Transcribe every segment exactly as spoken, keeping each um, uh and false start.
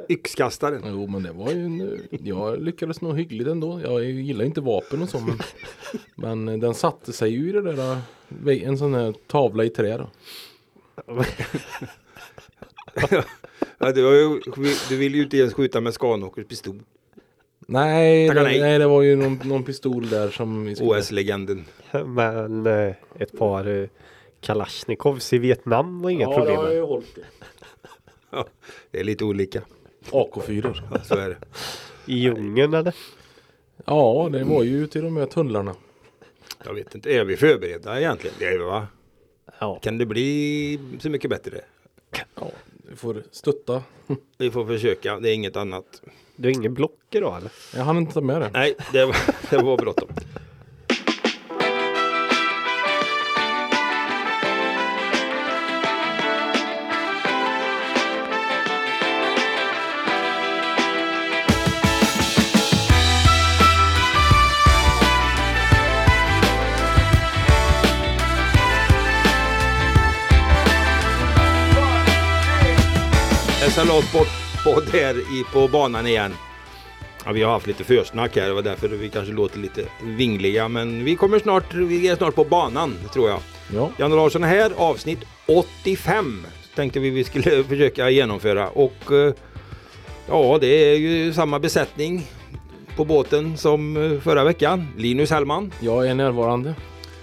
Yxkastaren. Jo, men det var ju en, jag lyckades nog hyggligt ändå. Jag gillar inte vapen och så, men, men den satte sig ju i det där, en sån här tavla i trä då. Ja, du, har ju, du vill ju inte ens skjuta med Skanåkers pistol. Nej, det, nej. nej, det var ju någon, någon pistol där som vi skulle... O S-legenden. Men eh, ett par eh, Kalashnikovs i Vietnam var inga ja, problem. Ja, det har jag hållit. Ja, det är lite olika. A K fyra. Ja, så är det. I djungeln eller? Ja, det var ju till de här tunnlarna. Jag vet inte, är vi förberedda egentligen? Det är vi, va? Ja. Kan det bli så mycket bättre? Ja, vi får stötta. Vi får försöka, det är inget annat. Du har ingen block idag eller? Jag hann inte ta med det. Nej, det var, det var bråttom. S L A Sport podd här i, på banan igen. Ja, vi har haft lite försnack här, det var därför vi kanske låter lite vingliga, men vi kommer snart, vi är snart på banan tror jag. Ja. Jan Larsson här, avsnitt åttiofem tänkte vi vi skulle försöka genomföra, och ja, det är ju samma besättning på båten som förra veckan. Linus Hellman. Jag är närvarande.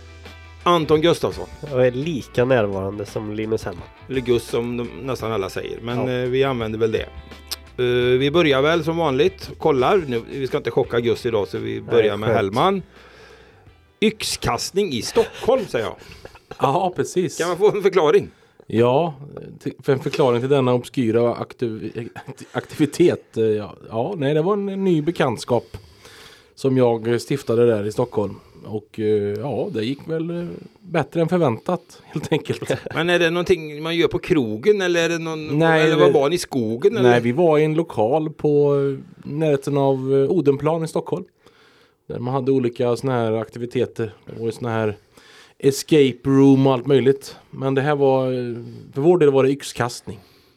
Anton Gustafsson. Jag är lika närvarande som Linus Hellman. Eller Gus som de, nästan alla säger, men Ja. eh, vi använder väl det. Uh, vi börjar väl som vanligt, kollar, nu, vi ska inte chocka Gus idag så vi börjar Nej, med skönt. Hellman. Yxkastning i Stockholm säger jag. Ja, precis. Kan man få en förklaring? Ja, till, för en förklaring till denna obskyra aktiv, aktivitet. eh, Ja, ja, nej, det var en, en ny bekantskap som jag stiftade där i Stockholm. Och eh, ja, det gick väl eh, bättre än förväntat, helt enkelt. Men är det någonting man gör på krogen eller är det någon, Nej, eller det- var barn i skogen? Eller? Nej, vi var i en lokal på eh, närheten av eh, Odenplan i Stockholm. Där man hade olika såna här aktiviteter och såna här escape room och allt möjligt. Men det här var, eh, för vår del var det yxkastning.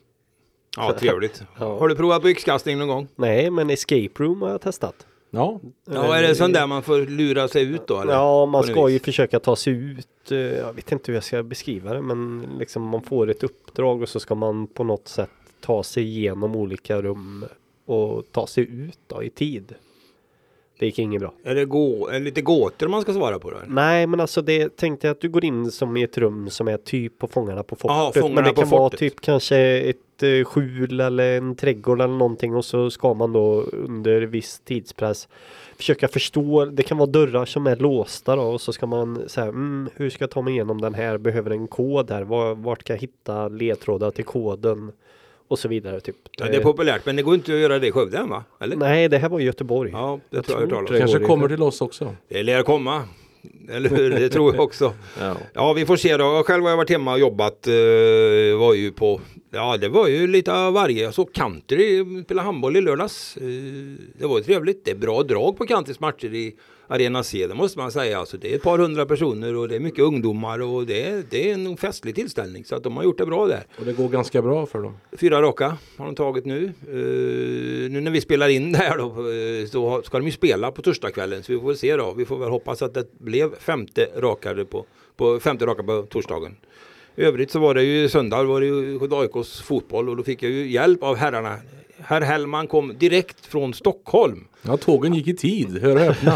Ja, trevligt. Ja. Har du provat på yxkastning någon gång? Nej, men escape room har jag testat. Ja, Ja, är det sån där man får lura sig ut då? Eller? Ja, man På något ska ju vis. försöka ta sig ut. eh, Jag vet inte hur jag ska beskriva det, men liksom man får ett uppdrag och så ska man på något sätt ta sig igenom olika rum och ta sig ut då, i tid. Det gick inget bra. Är det gå, är det lite gåtor man ska svara på då? Nej, men alltså det tänkte jag att du går in som i ett rum som är typ på Fångarna på fortet. Ja, Fångarna men det på kan vara fortet. typ kanske ett eh, skjul eller en trädgård eller någonting, och så ska man då under viss tidspress försöka förstå. Det kan vara dörrar som är låsta då, och så ska man säga mm, hur ska jag ta mig igenom den här? Behöver en kod här? Var, vart kan jag hitta ledtrådar till koden? Och så vidare typ. Ja, det är populärt, men det går inte att göra det i Skövde än, va? Eller? Nej, det här var i Göteborg. Ja, det Jag tror jag tror jag det. talar om. kanske går i- kommer till oss också. Det lär komma. Eller hur? Det tror jag också. Ja. Ja, vi får se då. Jag själv har jag varit hemma och jobbat. Eh, var ju på... Ja, det var ju lite av varje. Jag såg country, spela handboll i lördags. Eh, det var ju trevligt. Det är bra drag på Countrys matcher i Arena C, det måste man säga. Alltså, det är ett par hundra personer och det är mycket ungdomar och det är, det är en festlig tillställning. Så att de har gjort det bra där. Och det går ganska bra för dem. Fyra raka har de tagit nu. Uh, nu när vi spelar in det här då, uh, så ska de ju spela på torsdagskvällen. Så vi får väl se då. Vi får väl hoppas att det blev femte rakade på, på femte raka på torsdagen. I övrigt så var det ju söndag, var det ju A I K:s fotboll och då fick jag ju hjälp av herrarna. Herr Hellman kom direkt från Stockholm. Ja, tågen gick i tid. Hör och öppna.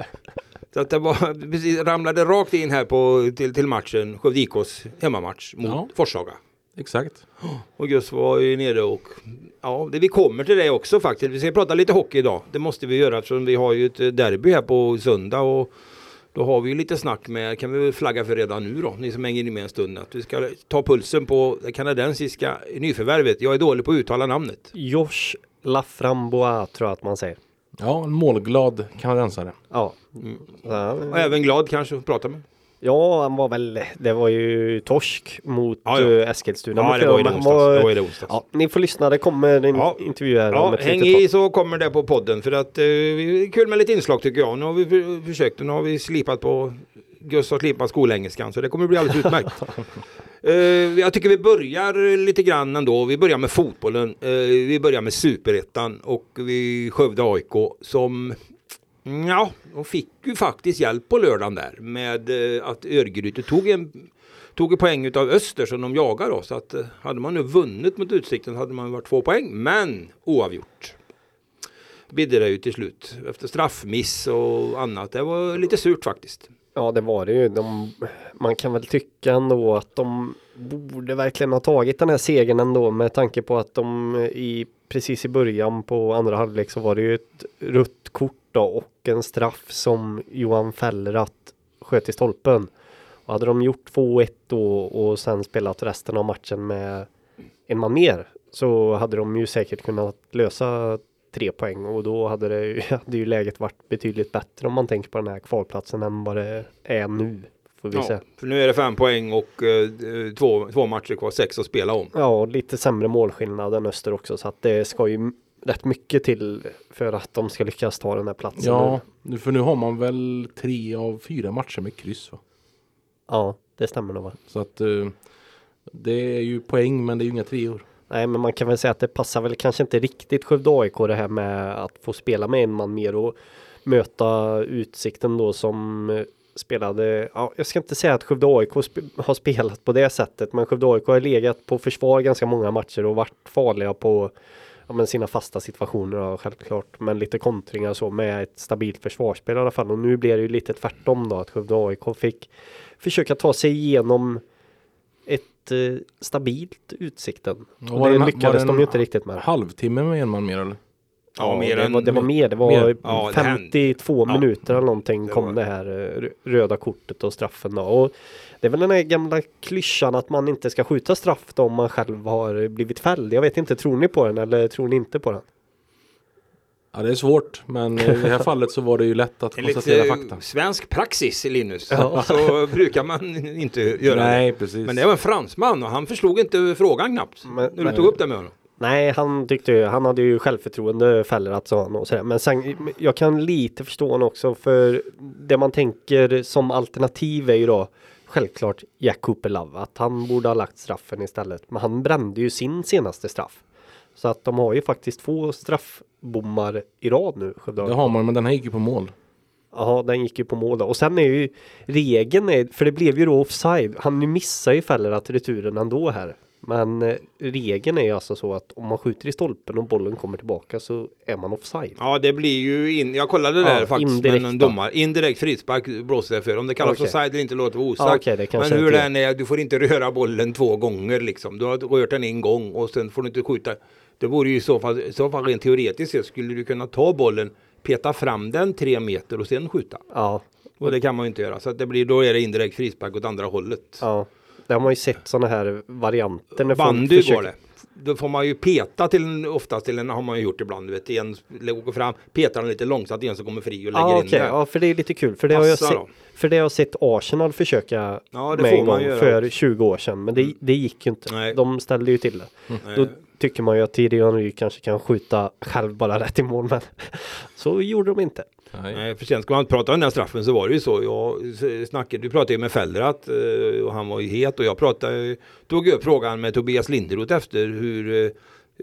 Så att det var, precis, ramlade rakt in här på, till, till matchen, Skövde I K:s hemmamatch mot Ja. Forshaga. Exakt. Och Gus var ju nere och ja, det, vi kommer till det också faktiskt. Vi ska prata lite hockey idag. Det måste vi göra eftersom vi har ju ett derby här på söndag och då har vi ju lite snack med, kan vi väl flagga för redan nu då, ni som hänger med en stund, att vi ska ta pulsen på det kanadensiska nyförvärvet. Jag är dålig på att uttala namnet. Josh Laframboise tror jag att man säger. Ja, en målglad kanadensare. Ja. Mm. Ja, Och även glad kanske att prata med. ja, han var väl, det var ju torsk mot Ja, ja. uh, Eskilstuna. Ja, det var ju det Men han onsdags. var- Det var ju det onsdags. Ja, ni får lyssna, det kommer en Ja. intervju här om Ja, ett häng litet tag. i så kommer det på podden för att eh, vi är kul med lite inslag tycker jag. Nu har vi för, försökt, nu har vi slipat på Gus har slipat skolengelskan så det kommer bli alldeles utmärkt. Uh, jag tycker vi börjar lite grann ändå. Vi börjar med fotbollen. Uh, vi börjar med Superettan och vi Skövde A I K som ja, de fick ju faktiskt hjälp på lördagen där med uh, att Örgryte tog en tog en poäng utav Öster som de jagar då. Så att uh, hade man nu vunnit mot Utsikten hade man varit två poäng, men oavgjort. Bidde det ju till slut efter straffmiss och annat. Det var lite surt faktiskt. Ja, det var det ju. De, man kan väl tycka ändå att de borde verkligen ha tagit den här segern ändå med tanke på att de i, precis i början på andra halvlek så var det ju ett rött kort då, och en straff som Johan Fällrath sköt i stolpen. Och hade de gjort två ett då och sen spelat resten av matchen med en man mer så hade de ju säkert kunnat lösa tre poäng och då hade det hade ju läget varit betydligt bättre om man tänker på den här kvalplatsen än vad det är nu, får vi ja, säga. För nu är det fem poäng och eh, två, två matcher kvar, sex att spela om. Ja, och lite sämre målskillnad än Öster också, så att det ska ju rätt mycket till för att de ska lyckas ta den här platsen. Ja, nu, för nu har man väl tre av fyra matcher med kryss, va? Ja, det stämmer nog, va? Så att eh, det är ju poäng, men det är ju inga treor. Nej, men man kan väl säga att det passar väl kanske inte riktigt Skövde A I K det här med att få spela med en man mer och möta Utsikten då som spelade, ja, jag ska inte säga att Skövde A I K sp- har spelat på det sättet, men Skövde A I K har legat på försvar ganska många matcher och varit farliga på ja, men sina fasta situationer då, självklart, men lite kontringar så med ett stabilt försvarsspel i alla fall, och nu blir det ju lite tvärtom då, att Skövde A I K fick försöka ta sig igenom ett stabilt Utsikten. Och, och det en, lyckades de ju inte riktigt med. Halvtimme med en man mer eller? Ja, ja mer det, än, var, det var mer. Det var mer. Ja, femtiotvå det minuter eller någonting det kom var. det här röda kortet och straffen då. Och det är väl den här gamla klyschan att man inte ska skjuta straff då om man själv har blivit fälld. Jag vet inte, tror ni på den eller tror ni inte på den? Ja, det är svårt, men i det här fallet så var det ju lätt att konstatera fakta. Svensk praxis, Linus. Ja. Så brukar man inte göra Nej, det. Precis. Men det var en fransman och han förslog inte frågan knappt. Men, när du men, tog upp det med honom. Nej, han tyckte ju, han hade ju självförtroende fäller att sa han och sådär. Men sen, jag kan lite förstå honom också, för det man tänker som alternativ är ju då självklart Jack Cooper Love, att han borde ha lagt straffen istället. Men han brände ju sin senaste straff. Så att de har ju faktiskt två straffbommar i rad nu. Det har man, men den här gick ju på mål. Ja, den gick ju på mål då. Och sen är ju regeln, är, för det blev ju då offside. Han missar ju fäller att returen ändå här. Men eh, regeln är ju alltså så att om man skjuter i stolpen och bollen kommer tillbaka så är man offside. Ja, det blir ju in, jag kollade där ja, faktiskt med en domare. Indirekt frispark blåser det för. Om det kallas okay. offside eller inte låter vara osagt. Ja, okay, det men hur den är, du får inte röra bollen två gånger liksom. Du har rört den en gång och sen får du inte skjuta. Det vore ju i så fall, i så fall rent teoretiskt så skulle du kunna ta bollen, peta fram den tre meter och sen skjuta. Ja. Och det kan man ju inte göra. Så att det blir, då är det indirekt frispark åt andra hållet. Ja. Det har man ju sett sådana här varianter. När bandy försöker... går det. Då får man ju peta till en, oftast till en, har man ju gjort ibland. Du vet, en går fram, petar den lite långsamt, en som kommer fri och lägger ah, in okay. det. Ja, för det är lite kul. För det, har jag, se- för det har jag sett Arsenal försöka ja, det med får en man gång göra. för tjugo år sedan. Men det, mm. det gick ju inte. Nej. De ställde ju till det. Mm. Då tycker man ju att Thierry Henry kanske kan skjuta själv bara rätt i mål. Men så gjorde de inte. Nej. Nej, för sen ska man prata om den här straffen så var det ju så. Jag snackade, du pratade ju med Fällrath och han var ju het och jag pratade, tog upp frågan med Tobias Linderoth efter hur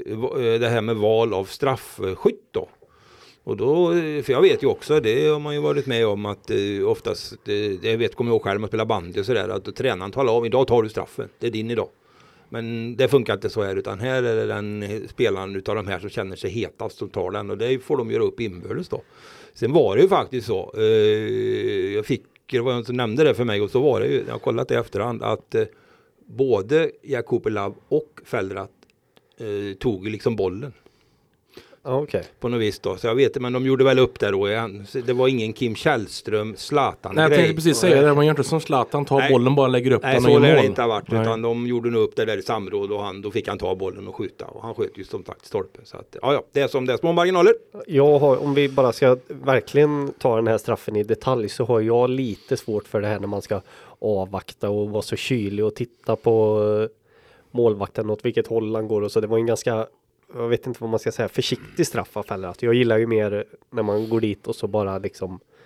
det här med val av straffskytt då. Och då, för jag vet ju också, det har man ju varit med om att oftast, det, jag vet, kommer jag ihåg själv att spela bandy och sådär, att tränaren talar om, idag tar du straffen, det är din idag. Men det funkar inte så här, utan här är det den spelaren utav de här som känner sig hetast som tar den och det får de göra upp inbördes då. Sen var det ju faktiskt så, eh, jag fick, det var någon som nämnde det för mig och så var det ju, jag har kollat det i efterhand, att eh, både Jack Cooper Love och Fällrath eh, tog liksom bollen. Ah, okay. På något vis då. Så jag vet inte, men de gjorde väl upp där då igen. Så det var ingen Kim Källström, Zlatan. Nej, jag tänkte precis säga det. Man gör inte som Zlatan, tar Nej. bollen bara lägger upp Nej, den så och lär mål. det inte ha varit. Nej. Utan de gjorde nog upp det där i samråd och han, då fick han ta bollen och skjuta. Och han sköt ju som sagt stolpen. Så att, ja, ja, det är som det är. Små marginaler. Jag har, om vi bara ska verkligen ta den här straffen i detalj så har jag lite svårt för det här när man ska avvakta och vara så kylig och titta på målvakten åt vilket håll han går och så. Det var en ganska, jag vet inte vad man ska säga, försiktig straff av Fällrath. Jag gillar ju mer när man går dit och så bara liksom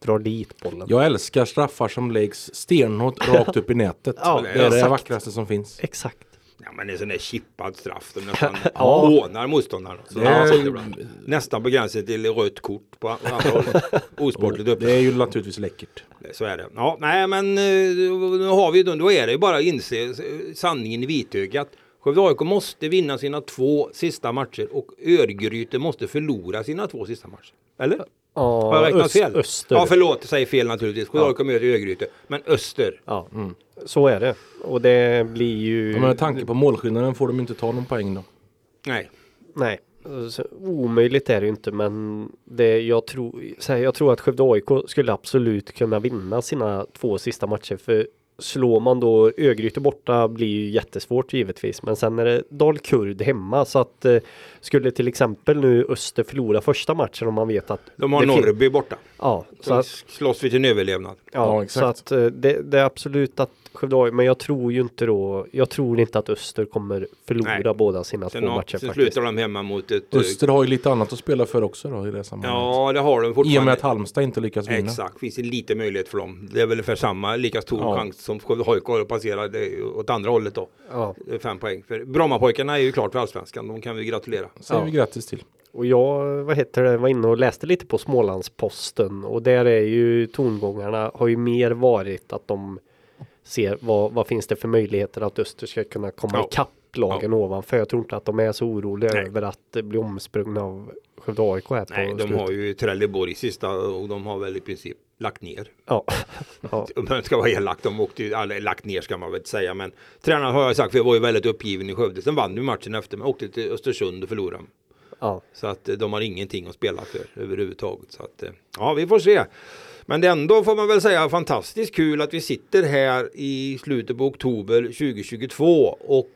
drar dit bollen. Jag älskar straffar som läggs stenhårt rakt upp i nätet. Ja, det är det exakt. vackraste som finns. Exakt. Ja, men det är sån där chippad straff. De nästan Ja. hånar motståndaren. Så Det är- ja, så ibland. Nästan på gränsen till rött kort på andra hållet. Osportligt uppe. Det är ju naturligtvis läckert. Så är det. Ja, nej men eh, nu har vi då, då är det ju bara att inse eh, sanningen i vitögat. Skövde A I K måste vinna sina två sista matcher och Örgryte måste förlora sina två sista matcher. Eller? Ja, Har jag räknat öst, fel? Öster. Ja, förlåt, jag säger fel naturligtvis. Skövde Ja. A I K möter Örgryte. Men Öster. Ja, så är det. Och det blir ju... Men med tanke på målskillnaden får de inte ta någon poäng då. Nej. Nej, så omöjligt är det ju inte, men det, jag, tror, så här, jag tror att Skövde A I K skulle absolut kunna vinna sina två sista matcher, för slår man då Örgryte borta blir ju jättesvårt givetvis, men sen är det Dalkurd hemma, så att eh, skulle till exempel nu Öster förlora första matchen, om man vet att De har det fin- Norrby borta. Ja, så Så att, slåss vi till en överlevnad. ja, Ja, så exakt. att eh, det, det är absolut att Skövde A I K, men jag tror ju inte då, jag tror inte att Öster kommer förlora Nej. båda sina Sen, två har, matcher sen faktiskt. slutar de hemma mot ett... eh, Öster har ju lite annat att spela för också då i det sammanhanget. Ja, det har de I och fortfarande. med att Halmstad inte lyckas vinna. Exakt, finns det lite möjlighet för dem. Det är väl ungefär samma, lika stor Ja. chans som Skövde A I K har att passera det är ju åt andra hållet då. Ja. Det är fem poäng. För Brommapojkarna är ju klart för allsvenskan, de kan vi gratulera. Säger Ja. vi grattis till. Och jag, vad heter det, var inne och läste lite på Smålandsposten, och där är ju tongångarna har ju mer varit att de ser vad, vad finns det för möjligheter att Öster ska kunna komma Ja. ikapp lagen ovanför. Jag tror inte att de är så oroliga Nej. över att bli omsprungna av Skövde A I K här på Nej, de slutet. har ju Trelleborg i sista och de har väl i princip lagt ner. Ja. Ja. Om man ska vara elak, de åkte ju, eller lagt ner ska man väl säga, men tränaren har jag sagt, för jag var ju väldigt uppgiven i Skövde. Sen vann vi matchen efter, men åkte till Östersund och förlorade. Ja. Så att eh, de har ingenting att spela för överhuvudtaget. Så att, eh, ja, vi får se. Men det ändå får man väl säga fantastiskt kul att vi sitter här i slutet på oktober tjugohundratjugotvå och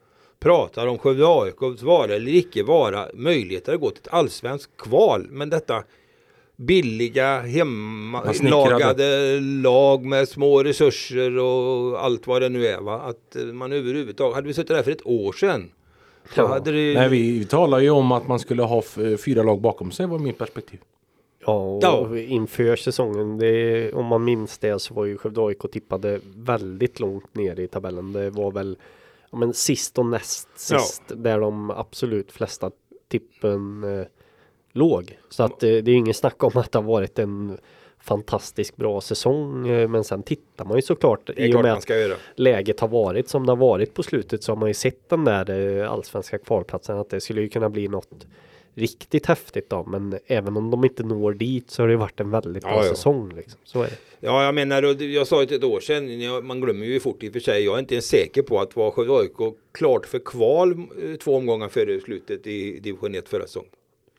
pratar om Skövde A I K:s vara eller icke vara möjligheter att gå till ett allsvenskt kval. Men detta billiga hemmalagade lag med små resurser och allt vad det nu är, va? Att eh, man överhuvudtaget, hade vi suttit där för ett år sedan så Ja. hade det... Nej, vi, vi talar ju om att man skulle ha f- fyra lag bakom sig, var min perspektiv. Ja, och Ja. inför säsongen, det, om man minns det, så var ju Skövde A I K tippade väldigt långt ner i tabellen. Det var väl ja, men sist och näst sist där de absolut flesta tippen eh, låg. Så att eh, det är ingen snack om att det har varit en fantastiskt bra säsong, eh, men sen tittar man ju såklart Det är i och klart med man att ska göra. läget har varit som det har varit på slutet, så har man ju sett den där eh, allsvenska kvalplatsen, att det skulle ju kunna bli något riktigt häftigt då, men även om de inte når dit så har det ju varit en väldigt bra Ja, ja. säsong liksom. Så är det. Ja, jag menar, och jag sa ju till ett år sedan, jag- man glömmer ju fort i och för sig, jag är inte ens säker på att var Skövde A I K klart för kval eh, två omgångar före slutet i division ett förra säsongen.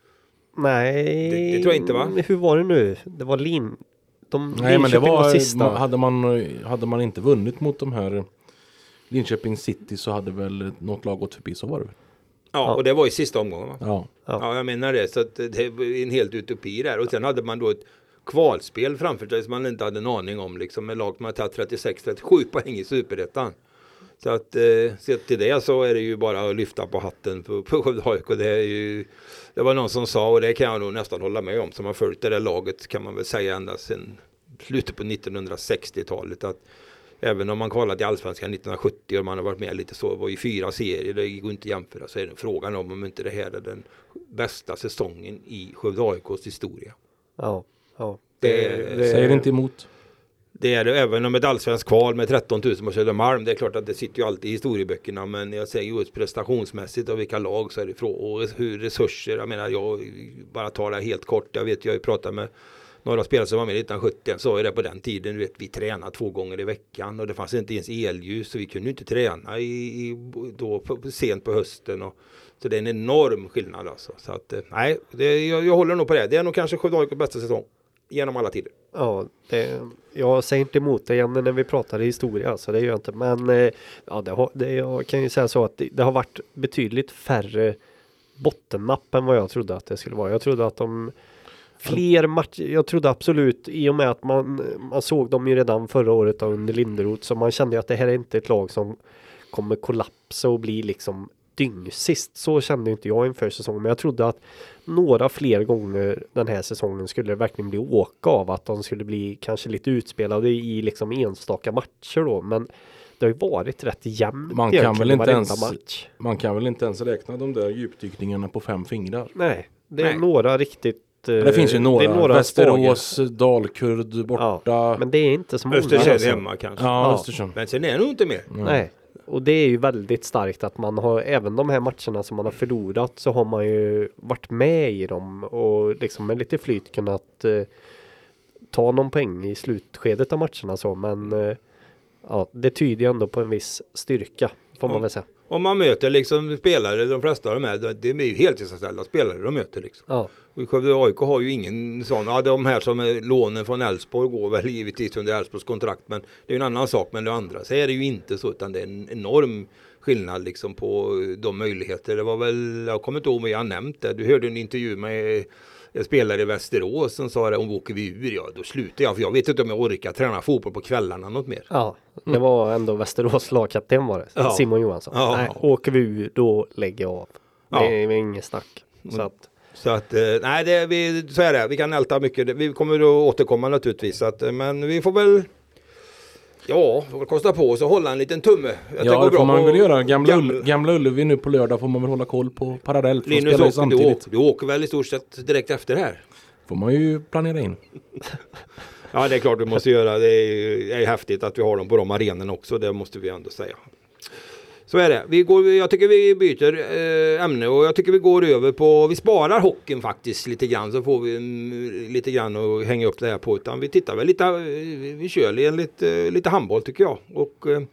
Nej, Det- det tror jag inte, va? Hur var det nu? Det var Lin... De, Nej, men det Linköping var, sista. ma- hade, man, hade man inte vunnit mot de här Linköping City så hade väl något lag gått förbi, så var det väl. Ja, Ja. och det var i sista omgången, va? Ja. Ja. Ja, jag menar det, så att det var en helt utopi där. Och sen hade man då ett kvalspel framför sig som man inte hade en aning om, liksom med lag som har tagit trettiosex trettiosju poäng i superettan. Så att eh, sett till det så är det ju bara att lyfta på hatten på, på Skövde A I K. Det är ju, det var någon som sa, och det kan jag nog nästan hålla med om, som har följt det där laget kan man väl säga ända sedan slutet på nittonhundrasextiotalet, att även om man kvalat i allsvenskan nittonhundrasjuttio och man har varit med lite så, var ju fyra serier, det går inte att jämföra, så är det frågan om om inte det här är den bästa säsongen i Skövde A I K:s historia. Ja, ja. Det- Säger inte emot. Det är det, även om ett allsvenskt kval med tretton tusen på Södermalm, det är klart att det sitter ju alltid i historieböckerna, men jag säger just prestationsmässigt och vilka lag så är det ifrån, och hur resurser, jag menar, jag bara tar det helt kort, jag vet, jag har ju pratat med några spelare som var med nittonhundrasjuttio, så är det på den tiden, du vet, vi tränade två gånger i veckan och det fanns inte ens elljus, så vi kunde inte träna i, i, då på, sent på hösten, och så det är en enorm skillnad alltså. Så att, eh, nej, det, jag, jag håller nog på det, det är nog kanske Skövde A I K:s bästa säsong genom alla tider. Ja, det, jag säger inte emot det igen när vi pratar historia, alltså det gör jag inte. Men eh, ja, det har, det, jag kan ju säga så att det, det har varit betydligt färre bottennapp än vad jag trodde att det skulle vara. Jag trodde att de fler matcher, jag trodde absolut, i och med att man, man såg dem ju redan förra året under Linderoth, så man kände att det här är inte ett lag som kommer kollapsa och bli liksom dyngsist. Så kände inte jag inför säsongen. Men jag trodde att några fler gånger den här säsongen skulle det verkligen bli åka av. Att de skulle bli kanske lite utspelade i liksom enstaka matcher då. Men det har ju varit rätt jämnt. Man kan väl inte ens, match. man kan väl inte ens räkna de där djupdykningarna på fem fingrar. Nej, det är Nej. några riktigt... Det finns ju några, några Västerås, Dalkurd borta. Ja, men det är inte så många. Östersund alltså. hemma kanske. Ja, Ja. Östersund. Men sen är det nog inte mer. Mm. Nej, och det är ju väldigt starkt att man har, även de här matcherna som man har förlorat så har man ju varit med i dem och liksom med lite flyt kunnat eh, ta någon poäng i slutskedet av matcherna så, men eh, ja, det tyder ju ändå på en viss styrka får man Ja. väl säga. Om man möter liksom spelare, de flesta av dem är, det är ju heltidsanställda spelare de möter liksom. Ja, Och Skövde A I K har ju ingen sån, ja de här som är lånen från Elfsborg går väl givetvis under Elfsborgs kontrakt, men det är ju en annan sak, men det andra så är det ju inte så, utan det är en enorm skillnad liksom på de möjligheter. Det var väl, jag kommer inte ihåg om jag har nämnt det, du hörde en intervju med en spelare i Västerås som sa det, om vi åker vi ur, ja då slutar jag, för jag vet inte om jag orkar träna fotboll på kvällarna något mer. ja det var ändå Västerås lagkapten var det, Ja. Simon Johansson. Ja. Nej, åker vi ur då lägger jag av. Ja. Det är inget snack. Så Mm. att, Så att, eh, nej det, vi, så är det, vi kan älta mycket, vi kommer att återkomma naturligtvis, så att, eh, men vi får väl, ja, får väl kosta på oss att hålla en liten tumme. Att Ja, det får man på väl göra. Gamla, gamla- Ull, Gamla Ullevi nu på lördag får man väl hålla koll på parallellt. För att Linus, spela ju åker, du, samtidigt. åker, du åker väl i stort sett direkt efter här? Får man ju planera in. Ja, det är klart du måste göra. Det är, är häftigt att vi har dem på de arenorna också. Det måste vi ändå säga. Så är det. Vi går, jag tycker vi byter eh, ämne och jag tycker vi går över på, vi sparar hockeyn faktiskt lite grann, så får vi mm, lite grann att hänga upp det här på, utan vi tittar väl lite, eh, vi kör enligt, eh, lite handboll tycker jag. Och eh,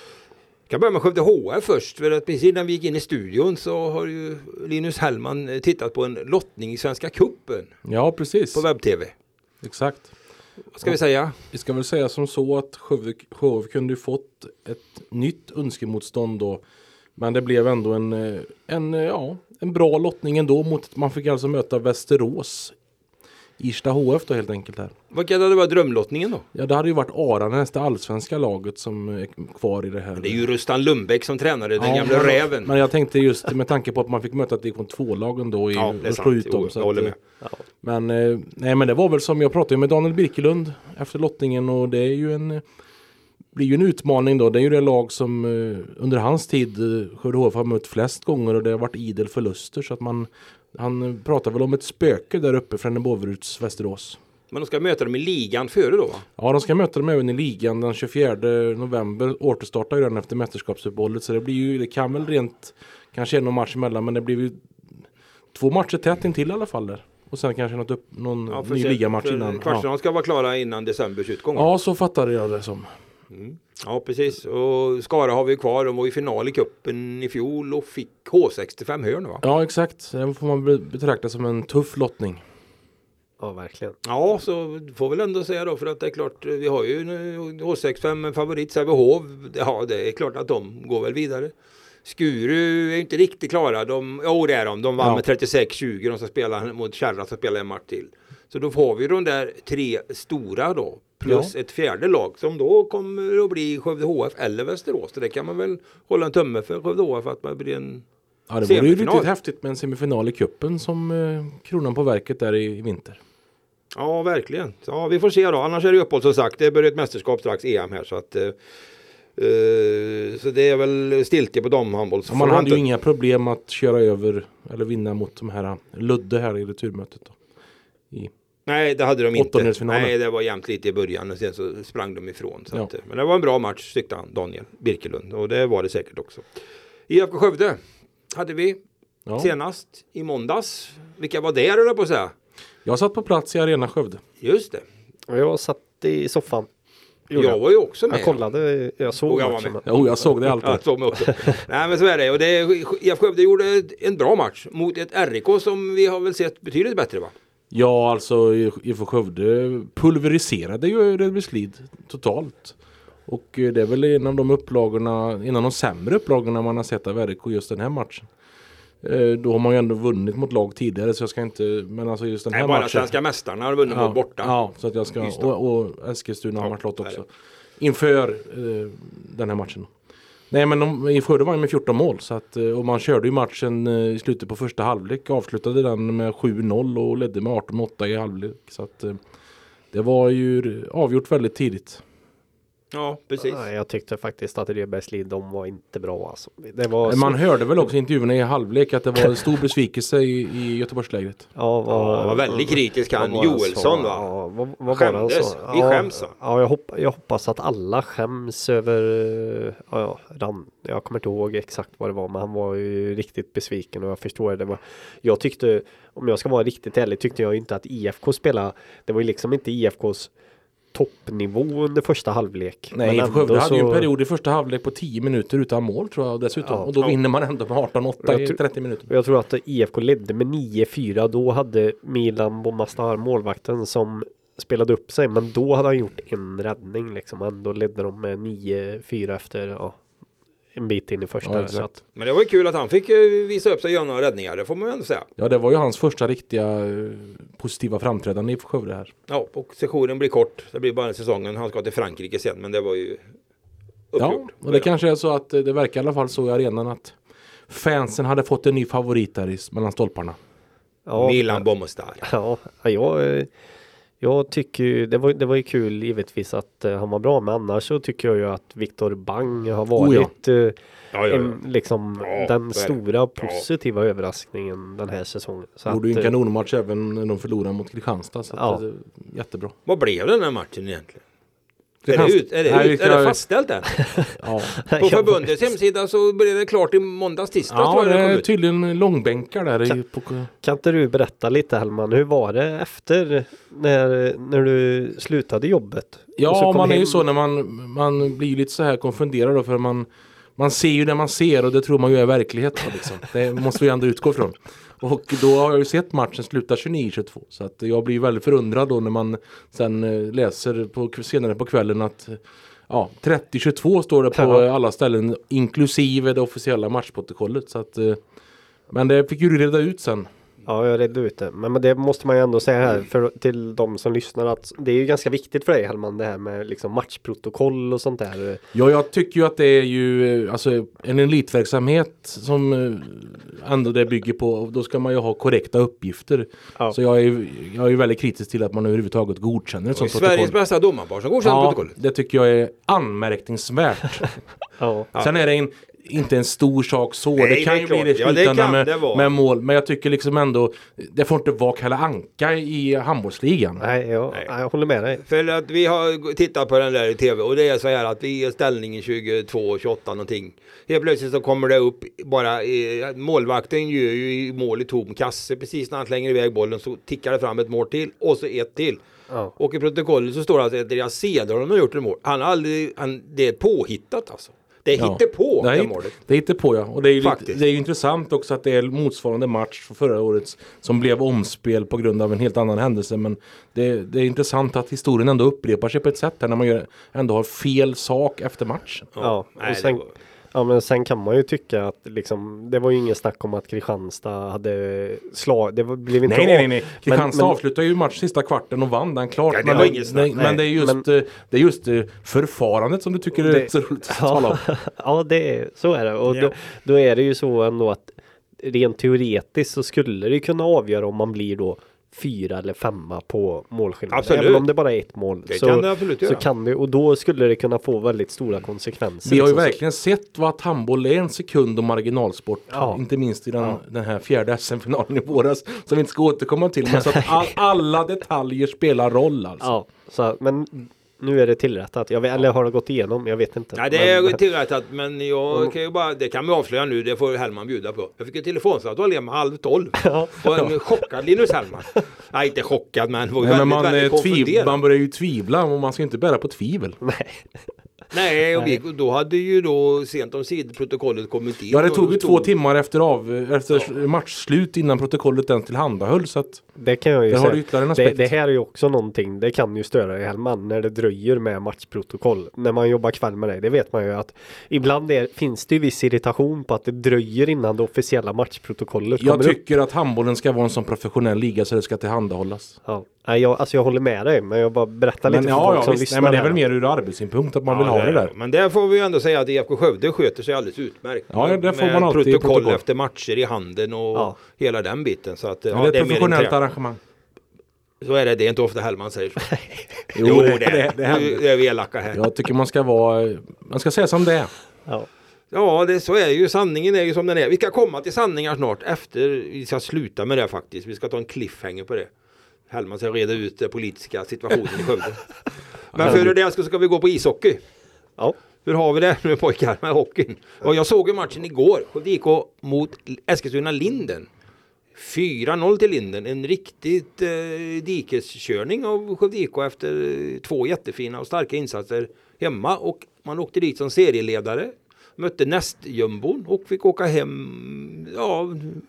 kan börja med Skövde H F först, för att precis när vi gick in i studion så har ju Linus Hellman eh, tittat på en lottning i Svenska cupen Ja, precis. på webb-tv. Exakt. Vad ska vi säga? Vi ska väl säga som så att Skövde H F kunde ju fått ett nytt önskemotstånd då. Men det blev ändå en, eh, en, eh, ja, en bra lottning ändå. Mot, man fick alltså möta Västerås. Irsta H F då helt enkelt här. Vad hade det varit drömlottningen då? Ja, det hade ju varit Aran, nästa allsvenska laget som är kvar i det här. Det är ju Rustan Lundbäck som tränade, den Ja, gamla men- räven. Men jag tänkte just med tanke på att man fick möta ett division två-lagen då i, Ja, det är och sant. slå ut Jo, dem. jag Så att, håller med. ja. Men, eh, nej, men det var väl som jag pratade med Daniel Birkelund efter lottningen, och det är ju en, blir ju en utmaning då. Det är ju det lag som eh, under hans tid eh, Skövde H F har mött flest gånger, och det har varit idel förluster, så att man, han pratar väl om ett spöke där uppe från Boveruts Västerås. Men de ska möta dem i ligan före då va? Ja, de ska möta dem även i ligan den tjugofjärde november. Återstartar ju den efter mästerskapsuppehållet, så det blir ju, det kan väl rent kanske en match emellan, men det blir ju två matcher tätt intill i alla fall där. Och sen kanske något upp, någon Ja, för ny se- ligamatch för innan. Ja. Kvartsfinalen ska vara klara innan decembers utgång. ja, så fattade jag det som. Mm. Ja, precis. Och Skara har vi kvar. De var i final i kuppen i fjol och fick H sextiofem hörn va? Ja, exakt. Det får man be- betrakta som en tuff lottning. Ja, verkligen. Ja, så får väl ändå säga då, för att det är klart, vi har ju en H sextiofem, en favorit, Sävehof. Ja, det är klart att de går väl vidare. Skuru är inte riktigt klara. De, jo, det är de. De vann Ja. med trettiosex tjugo. De ska spela mot Kärra som spelar en match till. Så då får vi de där tre stora då. Plus Ja. ett fjärde lag som då kommer att bli Skövde H F eller Västerås. Så det kan man väl hålla en tumme för Skövde H F, att man blir en... Ja, det vore ju Semifinal. riktigt häftigt med en semifinal i kuppen som eh, kronan på verket där i, i vinter. Ja, verkligen. Så, ja, vi får se då. Annars är det uppehåll som sagt. Det börjar ett mästerskap strax, E M här. Så att... Eh, eh, så det är väl stiltje på damhandboll. Och man hade ju inga problem att köra över eller vinna mot de här Ludde här i returmötet då. I, Nej, det hade de inte. Åttondelsfinalen. Nej, det var jämnt lite i början och sen så sprang de ifrån. Så Ja. att, men det var en bra match tyckte han, Daniel Birkelund. Och det var det säkert också. I F K Skövde hade vi ja. senast i måndags. Vilka var det, höll jag på att säga? Jag satt på plats i Arena Skövde. Just det. Och jag satt i soffan. Jag var ju också med. Jag kollade, jag såg Och jag var matchen. med. Jo, jag såg det allt. Ja, så med också. Nej, men så är det. Och det I F K Skövde gjorde en bra match mot ett R I K som vi har väl sett betydligt bättre va? Ja, alltså I F K Skövde pulveriserade ju Redbergslid totalt. Och eh, det är väl en av de upplagorna, en av de sämre upplagorna man har sett av R I K just den här matchen. Eh, då har man ju ändå vunnit mot lag tidigare, så jag ska inte, men alltså just den här Nej, bara matchen. svenska mästarna har vunnit ja, mot borta. Ja, så att jag ska, Ystad. och, och Eskilstuna har Ja, man slått där är också. Inför eh, den här matchen. Nej, men de, i Skövde var ju med fjorton mål. Så att, och man körde ju matchen i slutet på första halvlek. Avslutade den med sju noll och ledde med arton åtta i halvlek. Så att det var ju avgjort väldigt tidigt. Ja, precis. Nej, jag tyckte faktiskt att Rödbergslid, de var inte bra alltså. Det var Man så... hörde väl också i intervjuerna i halvlek att det var en stor besvikelse i, i Göteborgslägret. Ja, var, ja, var väldigt kritisk han var Joelsson så, va? Ja, vad, vad Skämdes. var han så? Vi ja, skäms. Ja, jag, hopp, jag hoppas att alla skäms över ja, ja, ran, jag kommer inte ihåg exakt vad det var, men han var ju riktigt besviken och jag förstår det. Var, jag tyckte, om jag ska vara riktigt ärlig, tyckte jag inte att I F K spelade, det var ju liksom inte I F K:s toppnivå under första halvlek. Nej, Skövde hade så... ju en period i första halvlek på tio minuter utan mål tror jag dessutom. Ja, och då ja. vinner man ändå med arton åtta i trettio minuter. Jag tror att I F K ledde med nio fyra. Då hade Milan Bomastar, målvakten, som spelade upp sig. Men då hade han gjort en räddning liksom. Ändå ledde de med nio fyra efter ja, en bit in i första. Ja, så att... Men det var ju kul att han fick visa upp sig och göra några räddningar. Det får man ju ändå säga. Ja, det var ju hans första riktiga positiva framträdande i Skövde här. Ja, och sessionen blir kort. Det blir bara en säsongen. Han ska till Frankrike sen, men det var ju uppgjort. Ja, och det kanske är så att det verkar i alla fall så i arenan att fansen hade fått en ny favorit där i, mellan stolparna. Ja, Milan Bomastar. Ja, jag, jag tycker ju, det var, det var ju kul givetvis att uh, han var bra, men annars så tycker jag ju att Viktor Bang har varit oh, ja. Uh, ja, ja, ja. En, liksom ja, den stora positiva ja. överraskningen den här säsongen. Så borde ju en kanonmatch även när de förlorade mot Kristianstad. Så ja. att, uh, jättebra. Vad blev den här matchen egentligen? Är det, ut, är, det Nej, ut, är det fastställt än? Ja. På förbundets hemsida så blev det klart i måndags tisdag. Ja, tror jag det, det är tydligen långbänkar där. Kan, i, på... kan inte du berätta lite, Hellman, hur var det efter när, när du slutade jobbet? Ja, man hem... är ju så när man, man blir lite så här konfunderad då, för man, man ser ju det man ser och det tror man ju är verklighet. Liksom. Det måste vi ändå utgå från. Och då har jag ju sett matchen sluta tjugonio tjugotvå. Så att jag blir väldigt förundrad då när man sen läser på, senare på kvällen att ja, trettio tjugotvå står det på ja. alla ställen inklusive det officiella matchprotokollet. Så att, men det fick ju reda ut sen. Ja, jag redde ut det. Men, men det måste man ju ändå säga här för, till de som lyssnar att det är ju ganska viktigt för dig, Hellman, det här med liksom matchprotokoll och sånt där. Ja, jag tycker ju att det är ju alltså, en elitverksamhet som ändå det bygger på. Då ska man ju ha korrekta uppgifter. Ja. Så jag är ju jag är ju väldigt kritisk till att man överhuvudtaget godkänner ett sånt protokoll. Sveriges bästa domarpar som godkänner ja, protokollet. Det tycker jag är anmärkningsvärt. ja. Sen är det en inte en stor sak så. Nej, det kan det ju bli det slutande ja, med, med mål. Men jag tycker liksom ändå det får inte vara Kalle Anka i handbollsligan. Nej, jag, Nej. jag håller med dig. För att vi har tittat på den där i tv och det är så här att vi är ställningen tjugotvå tjugoåtta någonting. Helt plötsligt så kommer det upp bara eh, målvakten gör ju i mål i tom kasse precis när han slänger iväg bollen så tickar det fram ett mål till och så ett till. Ja. Och i protokollet så står det att deras Ceder har gjort ett mål. Han har aldrig, han, det är påhittat alltså. Det ja. hittar på det, det målet. Det hittar på, ja. Och det är, ju lite, det är ju intressant också att det är motsvarande match för förra året som blev omspel på grund av en helt annan händelse. Men det, det är intressant att historien ändå upprepar sig på ett sätt här när man gör, ändå har fel sak efter matchen. Ja, ja. Och sen, var... ja, men sen kan man ju tycka att liksom, det var ju ingen snack om att Kristianstad hade slag. Det blev inte nej, nej, nej, nej. Kristianstad men, avslutade ju match sista kvarten och vann den klart. Ja, det men, var ingen snack. Nej, men det är just, men, det är just förfarandet som du tycker det, är så roligt att tala om. Ja, det är, så är det. Och ja. då, då är det ju så ändå att rent teoretiskt så skulle det kunna avgöra om man blir då fyra eller femma på målskillnad. Absolut. Även om det bara är ett mål. Det så, kan det absolut göra. Så kan det, och då skulle det kunna få väldigt stora konsekvenser. Vi har ju så, verkligen så. sett vad att handboll är en sekund och marginalsport. Ja. Inte minst i den, ja. den här fjärde S M-finalen i våras som vi inte ska återkomma till. Men så att all, alla detaljer spelar roll alltså. Ja, så, men nu är det tillrättat. Jag vet, eller har det gått igenom? Jag vet inte. Nej, det är men, tillrättat. Men jag mm. kan ju bara, det kan vi avslöja nu. Det får Hellman bjuda på. Jag fick ett telefonsamtal med halv tolv. Ja. Och en chockad Linus Hellman. Nej, inte chockad, men var Nej, väldigt, men man, väldigt tviv, man börjar ju tvivla och man ska inte bära på tvivel. Nej. Nej, och vi, då hade ju då sent om sidprotokollet kommit in. Ja, det tog ju två timmar efter, av, efter ja. matchslut innan protokollet den tillhandahöll. Så att... det kan jag ju Det har säga. du ytterligare en Det, aspekt. det här är ju också någonting, det kan ju störa i Hellman när det dröjer med matchprotokoll. När man jobbar kväll med det, det vet man ju att ibland är, finns det ju viss irritation på att det dröjer innan det officiella matchprotokollet Jag kommer upp. tycker att handbollen ska vara en sån professionell liga så det ska tillhandahållas. Ja. Nej, jag, alltså jag håller med dig, men jag bara berättar lite Men, för ja, folk ja, som visst, lyssnar. nej, men det är här. väl mer ur arbetssynpunkt att man vill Ja, ha det där. Men där får vi ju ändå säga att I F K Skövde sköter sig alldeles utmärkt. Ja, det får med man alltid i protokoll, protokoll. efter matcher i handen och Ja. hela den biten. Så att, Ja, ja, det är det ett är mer professionellt intressant. arrangemang. Så är det, det är inte ofta Hellman säger så. Jo, Jo, det, det- är, det händer. nu är vi elaka här. Jag tycker man ska vara, man ska säga som det är. Ja. Ja, det, så är ju. Sanningen är ju som den är. Vi ska komma till sanningar snart efter. Vi ska sluta med det faktiskt. Vi ska ta en cliffhanger på det. Hellman ska reda ut den politiska situationen i Skövde. Men före det ska, ska vi gå på ishockey. Ja. Hur har vi det nu pojkar med hockeyn? Och jag såg ju matchen igår. Skövde I K mot Eskilstuna Linden. fyra noll till Linden. En riktigt eh, dikeskörning av Skövde I K efter eh, två jättefina och starka insatser hemma. Och man åkte dit som serieledare. Mötte nästjumbon och fick åka hem. Ja,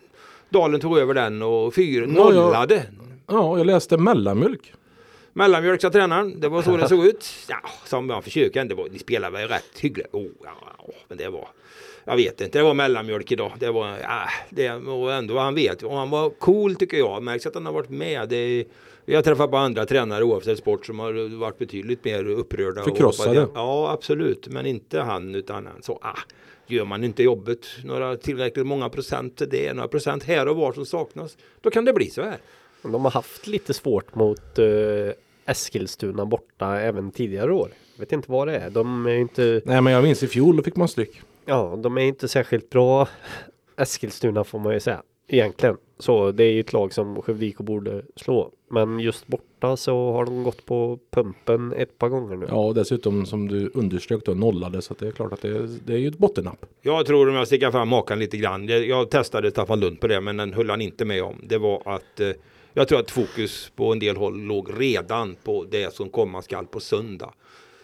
Dalen tog över den och fyra Ja, ja. nollade. Ja, jag läste mellanmjölk. Mellanmjölk sa tränaren. Det var så det såg ut. Ja, som man försöker ändå. De spelade väl rätt hyggligt. Oh, ja, ja, men det var... Jag vet inte, det var mellanmjölk idag. Det var, ja, det var ändå, han vet. Och han var cool tycker jag. Märks att han har varit med. Det, jag träffar på andra tränare oavsett sport som har varit betydligt mer upprörda. Förkrossade. Och, ja, absolut. Men inte han, utan han. Så, ah, gör man inte jobbet några tillräckligt många procent, det är några procent här och var som saknas, då kan det bli så här. De har haft lite svårt mot uh, Eskilstuna borta även tidigare år. Jag vet inte vad det är. De är inte... Nej, men jag minns i fjol, då fick man stryk. Ja, de är inte särskilt bra. Eskilstuna får man ju säga. Egentligen. Så det är ju ett lag som Skövde I K borde slå. Men just borta så har de gått på pumpen ett par gånger nu. Ja, och dessutom som du underströk då, nollade. Så att det är klart att det är, det är ju ett bottennapp. Jag tror om jag stickar fram makan lite grann. Jag, jag testade Staffan Lund på det, men den höll han inte med om. Det var att eh, jag tror att fokus på en del håll låg redan på det som komma skall på söndag.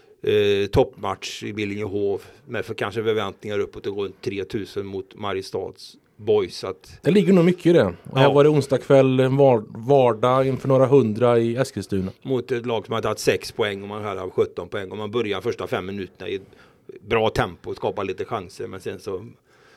Eh, toppmatch i Billingehov med för kanske förväntningar uppåt och runt tre tusen mot Mariestads Boys. Att, Det ligger nog mycket i det. Och Ja. här var det onsdag kväll, en var, vardag inför några hundra i Eskilstuna. mot ett lag som hade tagit sex poäng och man hade haft sjutton poäng. Och man börjar första fem minuterna i bra tempo och skapar lite chanser. Men sen så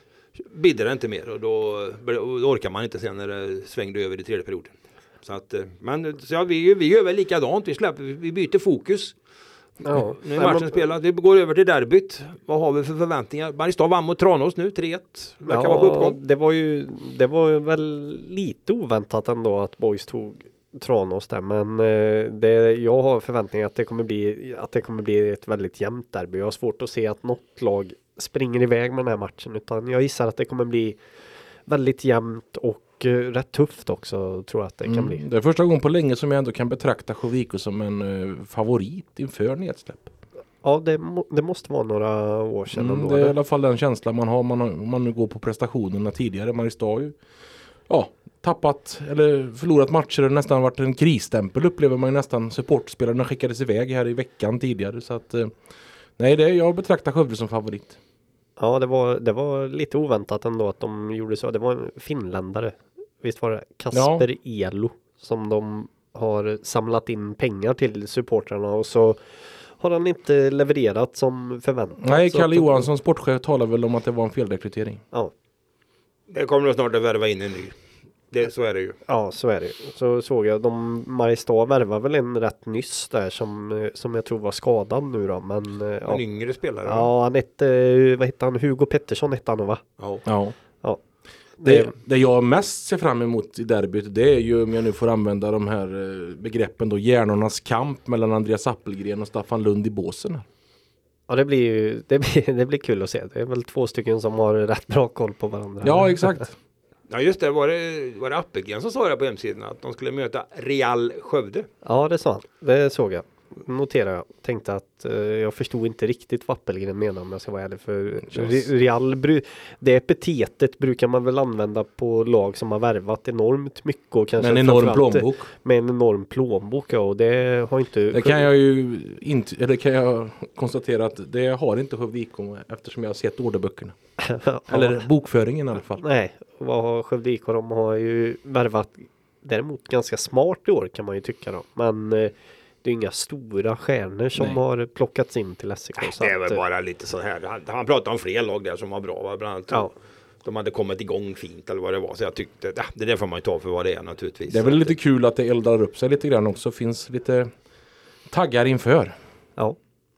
bidde det inte mer och då, då orkar man inte sen när det svängde över i tredje perioden. Så att, men så ja, vi, vi gör väl likadant. Vi, släpper, vi byter fokus. Ja. Nu är matchen spelad. Vi går över till derbyt. Vad har vi för förväntningar? Mariestad vann mot Tranås nu, tre ett. Verkar vara på Ja, uppgång. det var ju det var ju väl lite oväntat ändå att Boys tog Tranås där, men eh, det, jag har förväntningar att det kommer bli att det kommer bli ett väldigt jämnt derby. Jag har svårt att se att något lag springer iväg med den här matchen, utan jag gissar att det kommer bli väldigt jämnt och eh, rätt tufft också, tror jag att det kan bli. Mm. Det är första gången på länge som jag ändå kan betrakta Skövde I K som en uh, favorit inför nedsläpp. Ja, det, må, det måste vara några år sedan Mm, ändå. det är i alla fall den känslan man har, man har om man nu går på prestationerna tidigare. Mariestad har ju ja, tappat eller förlorat matcher och nästan varit en krisstämpel, upplever man ju nästan. Supportspelarna skickades iväg här i veckan tidigare, så att eh, nej, det, jag betraktar Skövde som favorit. Ja, det var, det var lite oväntat ändå att de gjorde så. Det var en finländare. Visst var det Kasper Elo som de har samlat in pengar till supportrarna, och så har han inte levererat som förväntat. Nej, Så Kalle att- Johansson, sportchef, talar väl om att det var en felrekrytering. Ja, Det kommer nog snart att värva in en ny. Det, så är det ju. ja, så är det. Så såg jag, de Mariestad värvar väl en rätt nyss där som, eh, som jag tror var skadad nu då. Men eh, ja. En yngre spelare. Ja, han hette, vad hette han? Hugo Pettersson hette han, va? Ja. Ja. Ja. Det, det jag mest ser fram emot i derbyt, det är ju, om jag nu får använda de här eh, begreppen då, hjärnornas kamp mellan Andreas Appelgren och Staffan Lund i båsen. Ja, det blir ju det blir, det blir kul att se. Det är väl två stycken som har rätt bra koll på varandra. Ja, exakt. Ja, just det. Var det, var det Appelgren som sa det på hemsidan att de skulle möta Real Skövde? Ja, det sa han. Det såg jag. Noterar jag. Tänkte att eh, jag förstod inte riktigt vad Appelgren menar, om jag ska vara ärlig. För Känns- Real, bru- det epitetet brukar man väl använda på lag som har värvat enormt mycket. Och kanske Med en enorm framförallt plånbok. Med en enorm plånbok, ja. Och det har inte... Det kan jag ju inte, eller kan jag konstatera att det har inte Skövde I K eftersom jag har sett orderböckerna. Ja. Eller bokföringen i alla fall. Nej, vad har Skövde I K? De har ju värvat däremot ganska smart i år kan man ju tycka då. Men eh, det är inga stora stjärnor som Nej. har plockats in till S C K. Det är att, väl eh, bara lite så här. Han, han pratade om fler lag där som var bra. Va? Bland annat, Ja. De hade kommit igång fint eller vad det var. Så jag tyckte, ja, det där får man ju ta för vad det är naturligtvis. Det är väl lite kul att det eldar upp sig lite grann också. Finns lite taggar inför. Ja.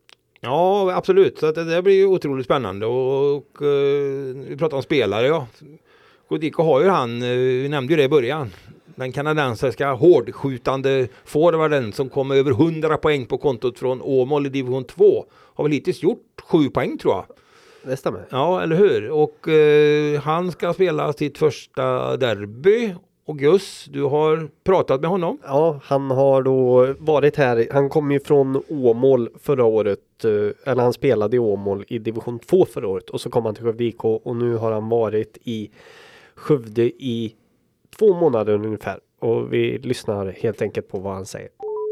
Ja, absolut. Så att det, det blir ju otroligt spännande. Och, och uh, vi pratar om spelare, ja. Godiko har ju han, uh, vi nämnde ju det i början. Den kanadensiska hårdskjutande forwarden som kom över hundra poäng på kontot från Åmål i division två. Har väl hittills gjort sju poäng tror jag. Det stämmer. Ja, eller hur? Och uh, han ska spela sitt första derby. Och Gus, du har pratat med honom? Ja, han har då varit här. Han kom ju från Åmål förra året. Eller han spelade i Åmål i division två förra året. Och så kom han till Skövde I K. Och nu har han varit i Skövde i två månader ungefär. Och vi lyssnar helt enkelt på vad han säger.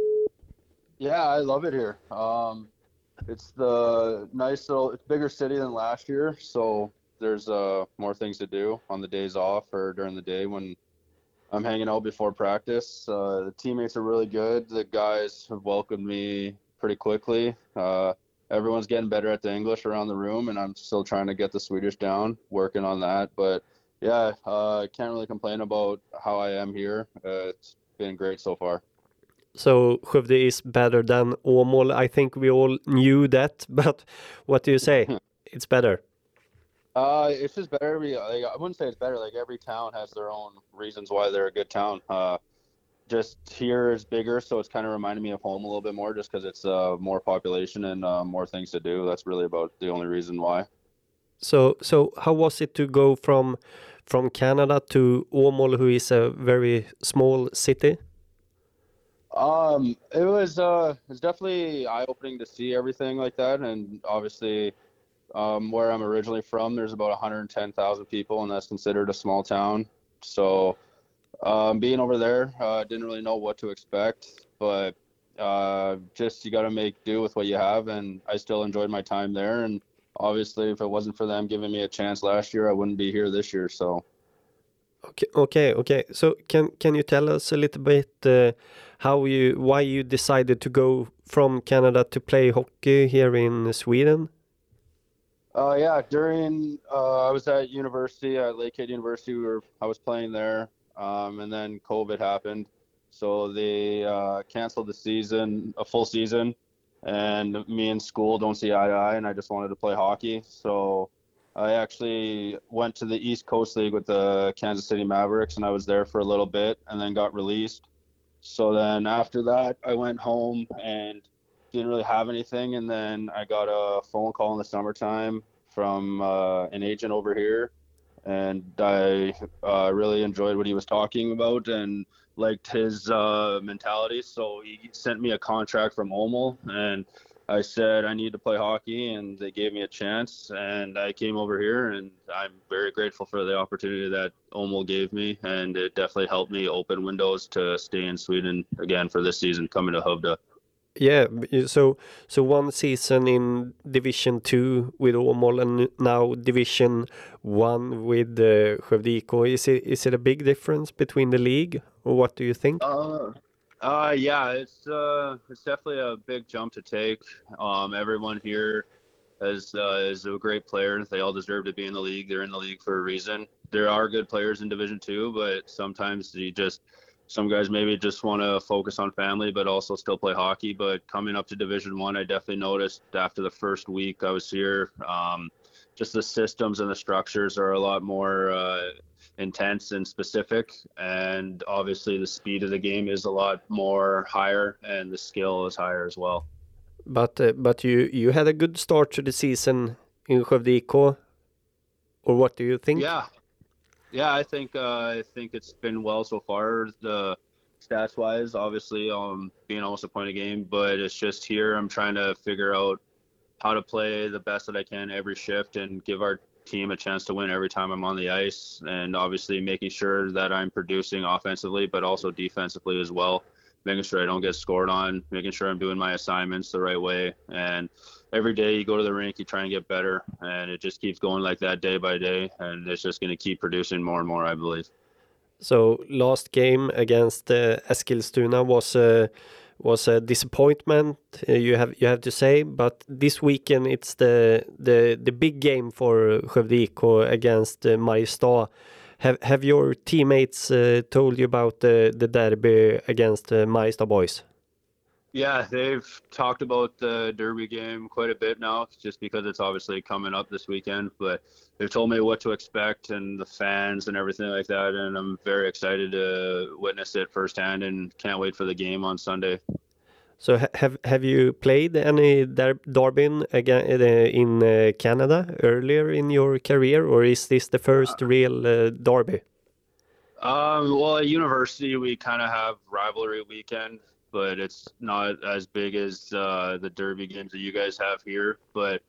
Yeah, I love it here. Um, it's the nice little, it's bigger city than last year. So there's uh, more things to do on the days off or during the day when I'm hanging out before practice. Uh, the teammates are really good. The guys have welcomed me pretty quickly. Uh, everyone's getting better at the English around the room, and I'm still trying to get the Swedish down, working on that. But yeah, I uh, can't really complain about how I am here. Uh, it's been great so far. So Skövde is better than Åmål. I think we all knew that. But what do you say? It's better. Uh, it's just better. Every, like, I wouldn't say it's better. Like every town has their own reasons why they're a good town. Uh, just here is bigger, so it's kind of reminding me of home a little bit more, just because it's uh, more population and uh, more things to do. That's really about the only reason why. So, so how was it to go from from Canada to Åmål, who is a very small city? Um, it was uh, it's definitely eye-opening to see everything like that, and obviously. Um, where I'm originally from, there's about one hundred ten thousand people, and that's considered a small town. So um, being over there, I uh, didn't really know what to expect, but uh, just you got to make do with what you have, and I still enjoyed my time there. And obviously, if it wasn't for them giving me a chance last year, I wouldn't be here this year. So. Okay, okay, okay. So can can you tell us a little bit uh, how you why you decided to go from Canada to play hockey here in Sweden? Uh, yeah, during uh, I was at university at Lakehead University. We were, I was playing there, um, and then COVID happened, so they uh, canceled the season, a full season, and me and school don't see eye to eye, and I just wanted to play hockey. So I actually went to the East Coast League with the Kansas City Mavericks, and I was there for a little bit, and then got released. So then after that, I went home and didn't really have anything, and then I got a phone call in the summertime from uh, an agent over here, and I uh, really enjoyed what he was talking about and liked his uh, mentality. So he sent me a contract from Åmål, and I said I need to play hockey, and they gave me a chance, and I came over here, and I'm very grateful for the opportunity that Åmål gave me, and it definitely helped me open windows to stay in Sweden again for this season coming to Hovda. Yeah, so so one season in Division Two with Åmål, and now Division One with uh, Skövde I K. Is it is it a big difference between the league, or what do you think? Uh, uh yeah, it's uh, it's definitely a big jump to take. Um, everyone here is uh, is a great player. They all deserve to be in the league. They're in the league for a reason. There are good players in Division Two, but sometimes you just Some guys maybe just want to focus on family, but also still play hockey. But coming up to Division One, I, I definitely noticed after the first week I was here, um, just the systems and the structures are a lot more uh, intense and specific. And obviously the speed of the game is a lot more higher, and the skill is higher as well. But uh, but you you had a good start to the season in Skövde I K, or what do you think? Yeah. Yeah, I think uh, I think it's been well so far. The stats wise, obviously, um, being almost a point a game, but it's just here. I'm trying to figure out how to play the best that I can every shift and give our team a chance to win every time I'm on the ice. And obviously, making sure that I'm producing offensively, but also defensively as well. Making sure I don't get scored on, making sure I'm doing my assignments the right way. And every day you go to the rink, you try and get better, and it just keeps going like that day by day, and it's just going to keep producing more and more, I believe. So last game against uh, Eskilstuna was uh, was a disappointment. Uh, you have you have to say, but this weekend it's the the the big game for Skövde I K against uh, Mariestad. Have have your teammates uh, told you about the the derby against uh, Mariestad boys? Yeah, they've talked about the Derby game quite a bit now, just because it's obviously coming up this weekend. But they've told me what to expect and the fans and everything like that, and I'm very excited to witness it firsthand and can't wait for the game on Sunday. So ha- have have you played any der- derby again uh, in uh, Canada earlier in your career, or is this the first real uh, derby? Um, well, at university we kind of have rivalry weekend, but it's not as big as uh, the Derby games that you guys have here. But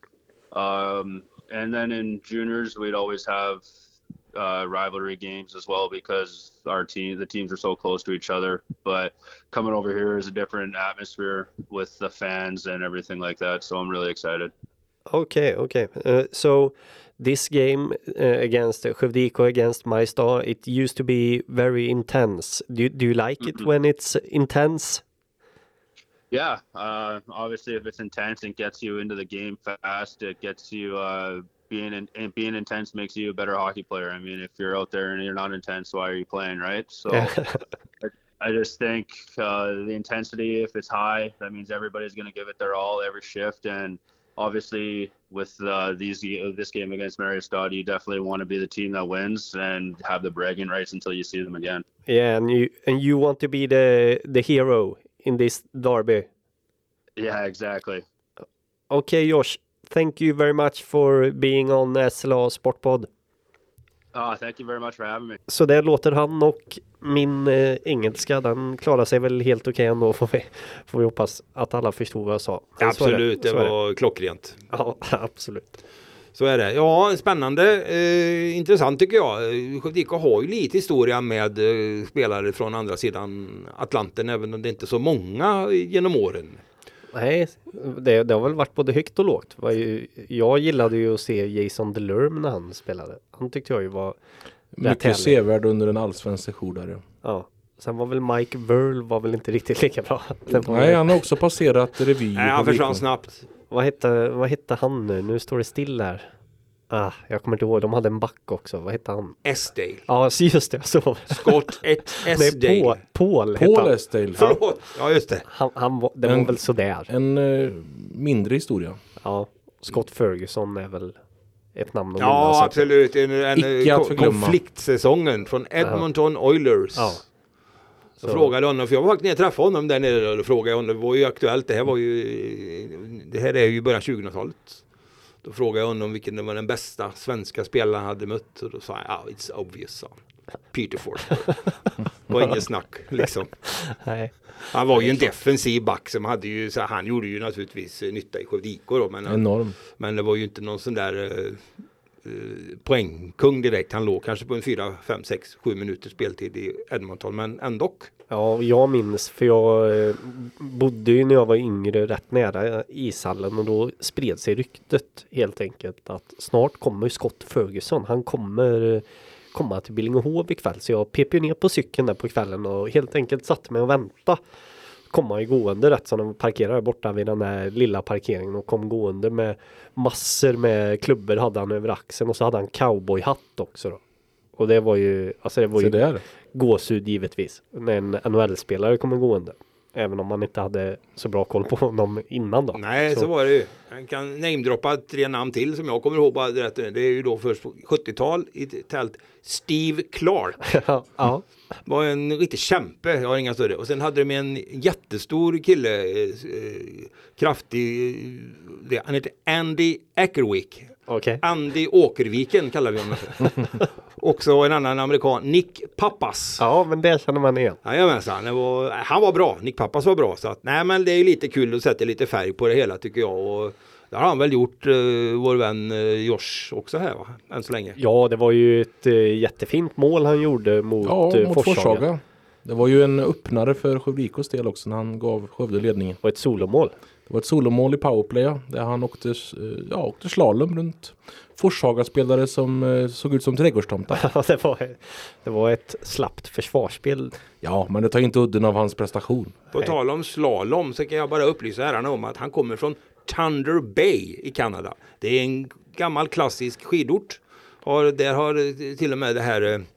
um, and then in juniors we'd always have uh, rivalry games as well because our team, the teams are so close to each other. But coming over here is a different atmosphere with the fans and everything like that. So I'm really excited. Okay, okay. Uh, so this game uh, against Skövde I K against Mariestad, it used to be very intense. Do do you like it Mm-hmm. when it's intense? Yeah, uh, obviously, if it's intense, it gets you into the game fast. It gets you uh, being in, and being intense makes you a better hockey player. I mean, if you're out there and you're not intense, why are you playing, right? So, I, I just think uh, the intensity, if it's high, that means everybody's going to give it their all every shift. And obviously, with uh, these this game against Mariestad, you definitely want to be the team that wins and have the bragging rights until you see them again. Yeah, and you and you want to be the the hero in this derby. Yeah, exactly. Okay, Josh, thank you very much for being on S L A Sportpod. Oh, thank you very much for having me. Så där låter han, och min eh, engelska, den klarar sig väl helt okej ändå, får vi, får vi hoppas att alla förstod vad jag sa. Men så är Absolut, det, så är var klockrent. Ja, absolut. Så är det. Ja, spännande. Eh, intressant tycker jag. Skövde I K har ju lite historia med eh, spelare från andra sidan Atlanten, även om det inte är så många genom åren. Nej, det, det har väl varit både högt och lågt. Var ju, jag gillade ju att se Jason Delorme när han spelade. Han tyckte jag ju var mycket sevärd under en allsvensk session där. Ja. Sen var väl Mike Verl var väl inte riktigt lika bra. Nej, han har också passerat revy. Nej, han försvann snabbt. Vad hette, vad hette han nu? Nu står det still här. Ah, jag kommer inte ihåg. De hade en back också. Vad hette han? Esdale. Ja, just det. Så. Scott ett Esdale. Nej, Paul, Paul, Paul Esdale. Förlåt. Ja, just det. Han, han var, det en, var väl sådär. En uh, mindre historia. Ja, Scott Ferguson är väl ett namn. Ja, absolut. En, en Icke att förglömma. Konfliktsäsongen från Edmonton Oilers. Ja. Så frågade honom, för jag var faktiskt nere och träffade honom där nere och frågade honom, det var ju aktuellt, det här var ju, det här är ju början tjugohundratalet. Då frågade jag honom vilken var den bästa svenska spelaren han hade mött, och då sa han, oh, it's obvious, son. Peter Forsberg. Det var ingen snack, liksom. Nej. Han var ju en defensiv back som hade ju, så han gjorde ju naturligtvis nytta i Skövde I K då, men, Enorm. men det var ju inte någon sån där uh, uh, poängkung direkt. Han låg kanske på en fyra, fem, sex, sju minuter speltid i Edmonton, men ändå. Ja, jag minns, för jag eh, bodde ju när jag var yngre rätt nära ishallen, och då spred sig ryktet helt enkelt att snart kommer Scott Ferguson. Han kommer eh, komma till Billingehov ikväll, så jag pep ju ner på cykeln där på kvällen och helt enkelt satte mig och väntade. Kom han ju gående rätt som de parkerade borta vid den där lilla parkeringen, och kom gående med massor med klubbor hade han över axeln, och så hade han cowboyhatt också då. Och det var ju, alltså det var ju där. gåshud givetvis när en N H L-spelare kommer gående. Även om man inte hade så bra koll på honom innan då. Nej, så, så var det ju. Jag kan namedroppa tre namn till som jag kommer ihåg bara rätt. Det är ju då först på sjuttiotal i ett tält. Steve Clark. Ja. Var en riktig kämpe, jag har inga större. Och sen hade de en jättestor kille, eh, kraftig, det, han heter Andy Eckerwick. Okay. Andy Åkerviken kallar vi honom för. Också en annan amerikan, Nick Pappas. Ja, men det känner man igen. Jajamensan, han var, han var bra. Nick Pappas var bra. Så att, nej, men det är ju lite kul att sätta lite färg på det hela tycker jag. Och det har han väl gjort, uh, vår vän uh, Josh också här va? Än så länge. Ja, det var ju ett uh, jättefint mål han gjorde mot, ja, uh, mot Forshaga. Forshaga. Det var ju en öppnare för Skövde del också när han gav Skövde ledningen. Och ett solomål. Det var ett solomål i powerplay, ja, där han åkte, ja, åkte slalom runt Forshaga-spelare som eh, såg ut som trädgårdstomtar. Ja, det var, det var ett slappt försvarsspel. Ja, men det tar inte udden av hans prestation. På Nej. tal om slalom så kan jag bara upplysa herrarna om att han kommer från Thunder Bay i Kanada. Det är en gammal klassisk skidort. Och där har till och med det här eh,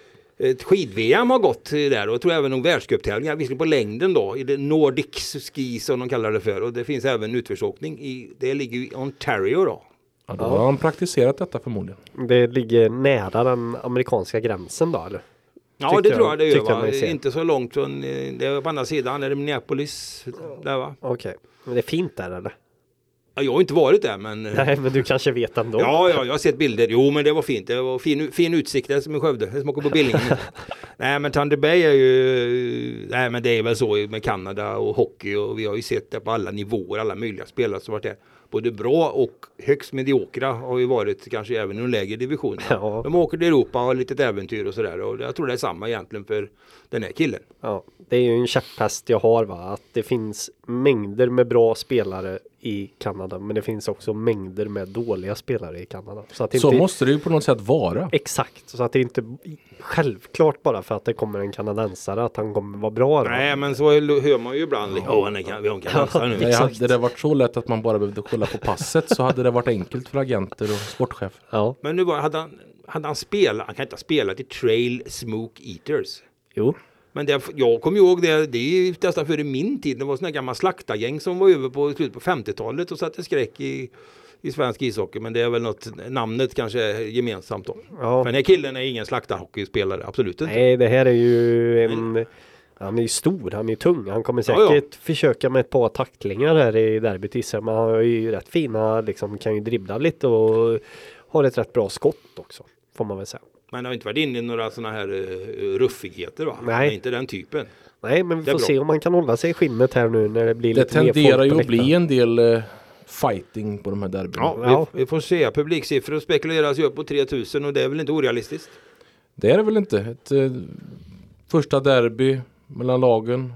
ett skid-V M har gått där och jag tror även någon världscuptävlingar, visserligen på längden då, i det Nordic Ski som de kallar det för. Och det finns även utförsåkning i, det ligger i Ontario då. Ja, då har han praktiserat detta förmodligen. Det ligger nära den amerikanska gränsen då, eller? Ja, Tyckte det tror jag det gör, tyckte jag va? mig se. Inte så långt från, eh, det är på andra sidan, är det Minneapolis där, va? Okej. Men det är fint där, eller? Ja, jag har inte varit där, men... eh, Nej, men du kanske vet ändå. Ja, ja, jag har sett bilder. Jo, men det var fint. Det var fin, fin utsikt där som i Skövde. Det smakar på Billingen. Nej, men Thunder Bay är ju... Nej, men det är väl så med Kanada och hockey. Och vi har ju sett det på alla nivåer. Alla möjliga spelare som varit där. Både bra och högst mediokra har ju varit kanske även i de lägre divisionerna. Ja. De åker till Europa och har lite äventyr och sådär. Och jag tror det är samma egentligen för den här killen. Ja, det är ju en käpphäst jag har, va? Att det finns mängder med bra spelare i Kanada, men det finns också mängder med dåliga spelare i Kanada. Så, att det Så inte... måste det ju på något sätt vara. Exakt, så att det inte självklart bara för att det kommer en kanadensare att han kommer vara bra. Nej, men så hör man ju ibland. Ja, oh, han är, vi har en kanadensare nu. Nej, hade det varit så lätt att man bara behövde kolla på passet så hade det varit enkelt för agenter och sportchefer. Ja, Men nu var, hade, han, hade han spelat, han kan inte ha spelat i Trail Smoke Eaters. jo. Men det, jag kommer ihåg det, det är ju nästan före min tid. Det var sådana gamla slaktargäng som var över på slutet på femtiotalet och satte skräck i, i svensk ishockey. Men det är väl något, namnet kanske är gemensamt då. Ja. För den här killen är ingen slaktarhockeyspelare, absolut inte. Nej, det här är ju en... Han är ju stor, han är tung. Han kommer Ja, säkert ja. försöka med ett par tacklingar här i derbyt. Isar, men han har ju rätt fina, liksom kan ju dribbla lite och har ett rätt bra skott också, får man väl säga. Men det har inte varit inne i några sådana här uh, ruffigheter, va? Nej. Men inte den typen. Nej, men vi Det är får bra. se om man kan hålla sig i skinnet här nu när det blir Det lite mer tenderar folk ju på att bli läktaren. en del eh, fighting på de här derbyna. Ja, Ja. Vi, vi får se. Publiksiffror spekuleras ju upp på tre tusen och det är väl inte orealistiskt. Det är det väl inte. Ett eh, första derby mellan lagen.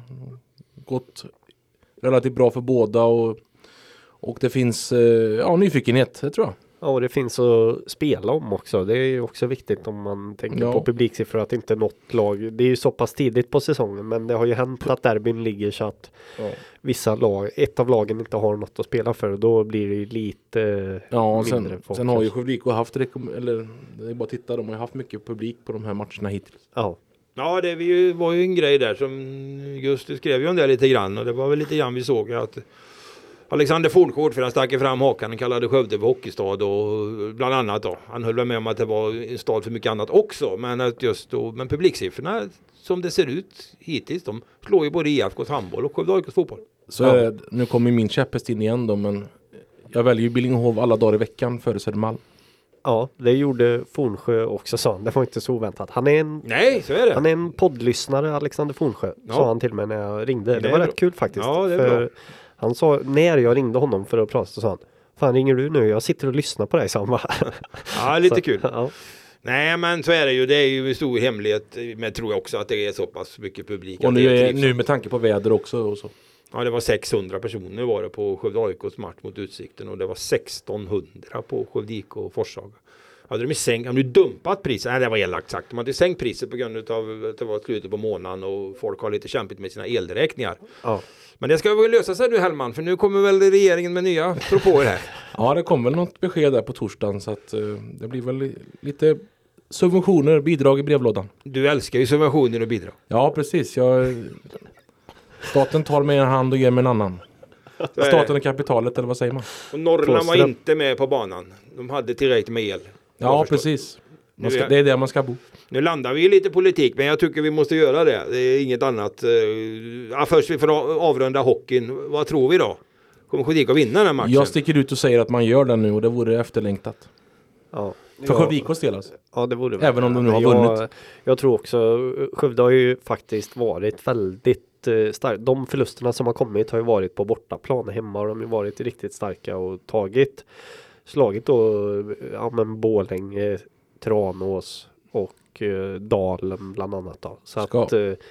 Gått relativt bra för båda och, och det finns eh, ja, nyfikenhet, det tror jag. Ja, och det finns att spela om också. Det är ju också viktigt om man tänker Ja. på publiksiffror att inte något lag, det är ju så pass tidigt på säsongen, men det har ju hänt att derbyn ligger så att Ja. vissa lag, ett av lagen inte har något att spela för och då blir det ju lite Ja, och mindre sen, folk. sen har ju Skövde haft, rekom- eller det är bara att titta, de har ju haft mycket publik på de här matcherna hittills. Ja, Ja, det var ju, var ju en grej där som just du skrev ju om det lite grann och det var väl lite grann vi såg att Alexander Fornsjö för han stack fram hakan och kallade Skövde för hockeystad och bland annat då. Han höll väl med om att det var en stad för mycket annat också, men att just då, men publiksiffrorna som det ser ut hittills, de slår ju både I F K:s handboll och Skövde A I K:s fotboll. Så Ja. är det, nu kommer min käpphäst in igen då, men jag väljer ju Billingehov alla dagar i veckan före Södermalm. ja, det gjorde Fornsjö också, sa han. Det var inte så oväntat. Han är en, Nej, så är det. han är en poddlyssnare, Alexander Fornsjö, Ja. sa han till mig när jag ringde. Det, Det är var bra. rätt kul faktiskt. Ja, det är för bra. han sa, när jag ringde honom för att prata, så sa han: fan, ringer du nu? Jag sitter och lyssnar på dig, sa han bara. Ja, lite Så, kul. Ja. Nej, men så är det ju. Det är ju en stor hemlighet, men tror jag också att det är så pass mycket publik. Och att nu, det är, trivs. nu med tanke på väder också och så. Ja, det var sexhundra personer var det på Skövde A I K:s match mot Utsikten och det var sextonhundra på Skövde I K och Forshaga. Hade de sänkt, hade de dumpat priset? Nej, det var elakt sagt. De hade sänkt priset på grund av att det var slutet på månaden och folk har lite kämpigt med sina elräkningar. Ja. Men det ska väl lösa sig nu, Hellman, för nu kommer väl regeringen med nya propåer här. Ja, det kommer väl något besked där på torsdagen så att uh, det blir väl li- lite subventioner, bidrag i brevlådan. Du älskar ju subventioner och bidrag. Ja, precis. Jag, staten tar med en hand och ger med en annan. Staten är kapitalet, eller vad säger man? Och Norrland var Thåström. inte med på banan. De hade tillräckligt med el. Ja, Jag förstår. precis. Man Nu ska, är- det är där man ska bo. Nu landar vi i lite politik, men jag tycker vi måste göra det. Det är inget annat. eh, Ja, först vi får a- avrunda hockeyn. Vad tror vi då? Kommer Skövde I K att vinna den här matchen? Jag sticker ut och säger att man gör det nu och det vore efterlängtat. Ja. För Ja. Skövde I K:s del alltså. Ja, det vore väl. Även om de nu har jag, vunnit. Jag tror också, Skövde har ju faktiskt varit väldigt eh, starka. De förlusterna som har kommit har ju varit på bortaplan. Hemma har de ju varit riktigt starka och tagit, slagit då, ja men Borlänge, Tranås och eh, Dalen bland annat då. Så Ska- att eh,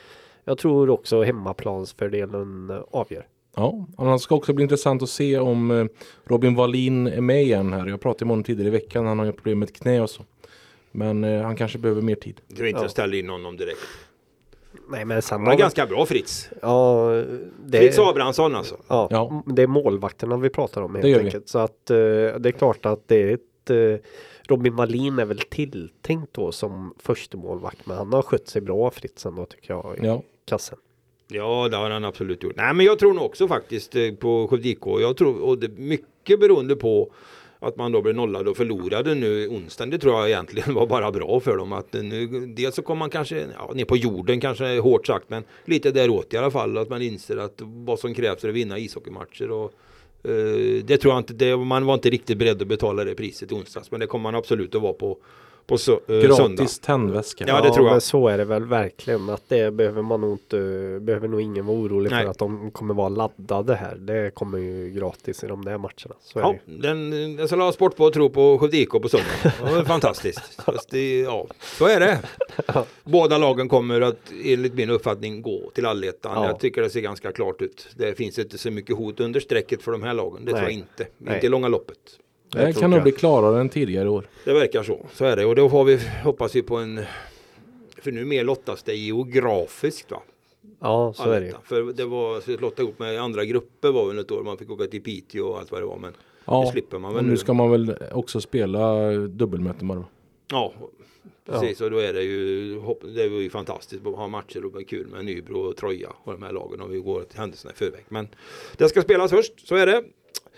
Jag tror också hemmaplansfördelen avgör. Ja, annars ska också bli intressant att se om Robin Wallin är med igen här. Jag pratade med honom tidigare i veckan, han har ju problem med ett knä och så. Men eh, han kanske behöver mer tid. Jag tror inte Ja. att ställa in honom direkt. Nej, men sen Han är ganska bra Fritz. Ja, det Fritz Abrahamsson alltså. Ja, Ja. det är målvakterna vi pratar om Det helt gör vi. enkelt. Så att eh, det är klart att det är ett eh, Robin Wallin är väl tilltänkt då som första målvakt, men han har skött sig bra Fritz ändå tycker jag i Ja. kassen. Ja, det har han absolut gjort. Nej, men jag tror nog också faktiskt eh, på Skövde I K. Jag tror, och det är mycket beroende på att man då blev nollad och förlorade nu onsdagen. Det tror jag egentligen var bara bra för dem. Att nu, dels så kommer man kanske ja, ner på jorden, kanske hårt sagt, men lite däråt i alla fall. Att man inser att vad som krävs för att vinna ishockeymatcher. Och, eh, det tror jag inte, det, man var inte riktigt beredd att betala det priset i onsdags. Men det kommer man absolut att vara på, på så, eh, Gratis söndag. tändväska. Ja, det tror jag. Men så är det väl verkligen att det behöver man nog inte, behöver nog ingen vara orolig Nej. för att de kommer vara laddade här. Det kommer ju gratis i de där matcherna. Så är Ja, det ju. den, jag ska ha sport på att tro på Skövde I K på söndag. Det var fantastiskt. Fast det, ja, så är det. Båda lagen kommer att enligt min uppfattning gå till allettan. Ja. Jag tycker det ser ganska klart ut. Det finns inte så mycket hot under strecket för de här lagen. Det Nej. tror jag inte. Nej. Inte i långa loppet. Det tror kan nog jag. bli klarare än tidigare år. Det verkar så. Så är det. Och då har vi, hoppas vi på en... För nu mer lottas det geografiskt va? Ja, så är det ju. Allettan. För det var så att lotta ihop med andra grupper var väl ett år. Man fick åka till Piteå och allt vad det var. Men det Ja, slipper man och väl nu ska man väl också spela dubbelmöten bara. Ja, precis. Och då är det ju, hopp- det är ju fantastiskt att ha matcher och vara kul med Nybro och Troja och de här lagen om vi går till händelserna i förväg. Men det ska spelas först, så är det.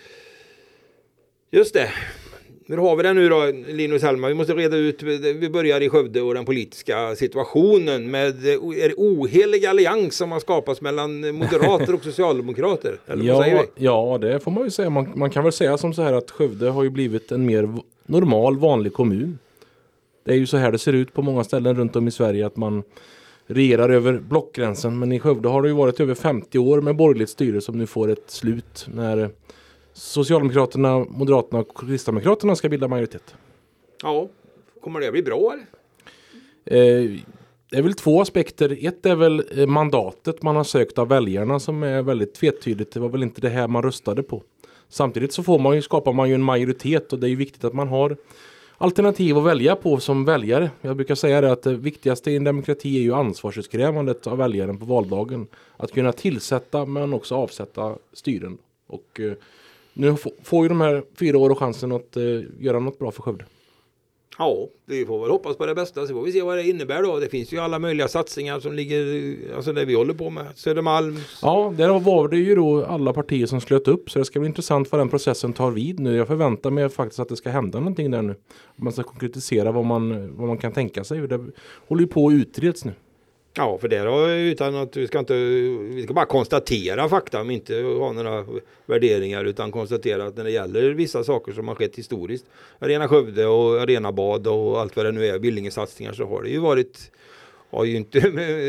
Just det. Hur har vi det nu då, Linus Hellman? Vi måste reda ut, vi börjar i Skövde och den politiska situationen med är det ohelig allians som har skapats mellan moderater och socialdemokrater. Eller vad säger Ja, vi? ja, det får man ju säga. Man, man kan väl säga som så här att Skövde har ju blivit en mer v- normal, vanlig kommun. Det är ju så här det ser ut på många ställen runt om i Sverige att man regerar över blockgränsen. Men i Skövde har det ju varit över femtio år med borgerligt styre som nu får ett slut när Socialdemokraterna, Moderaterna och Kristdemokraterna ska bilda majoritet. Ja, kommer det bli bra eller? Eh, det är väl två aspekter. Ett är väl eh, mandatet man har sökt av väljarna som är väldigt tvetydigt. Det var väl inte det här man röstade på. Samtidigt så får man ju, skapar man ju en majoritet och det är ju viktigt att man har alternativ att välja på som väljare. Jag brukar säga det att det viktigaste i en demokrati är ju ansvarsutkrävandet av väljaren på valdagen. Att kunna tillsätta men också avsätta styren. Och eh, nu f- får ju de här fyra åren chansen att eh, göra något bra för Skövde. Ja, vi får väl hoppas på det bästa så får vi se vad det innebär då. Det finns ju alla möjliga satsningar som ligger, alltså det vi håller på med. Södermalm. Ja, där var det ju då alla partier som slöt upp så det ska bli intressant vad den processen tar vid nu. Jag förväntar mig faktiskt att det ska hända någonting där nu. Man ska konkretisera vad man, vad man kan tänka sig. Det håller ju på att utreds nu. Ja, för det då, utan att vi ska inte, vi ska bara konstatera fakta om inte ha några värderingar utan konstatera att när det gäller vissa saker som har skett historiskt, Arena Skövde och Arena Bad och allt vad det nu är, Billingesatsningar, så har det ju varit, har ju inte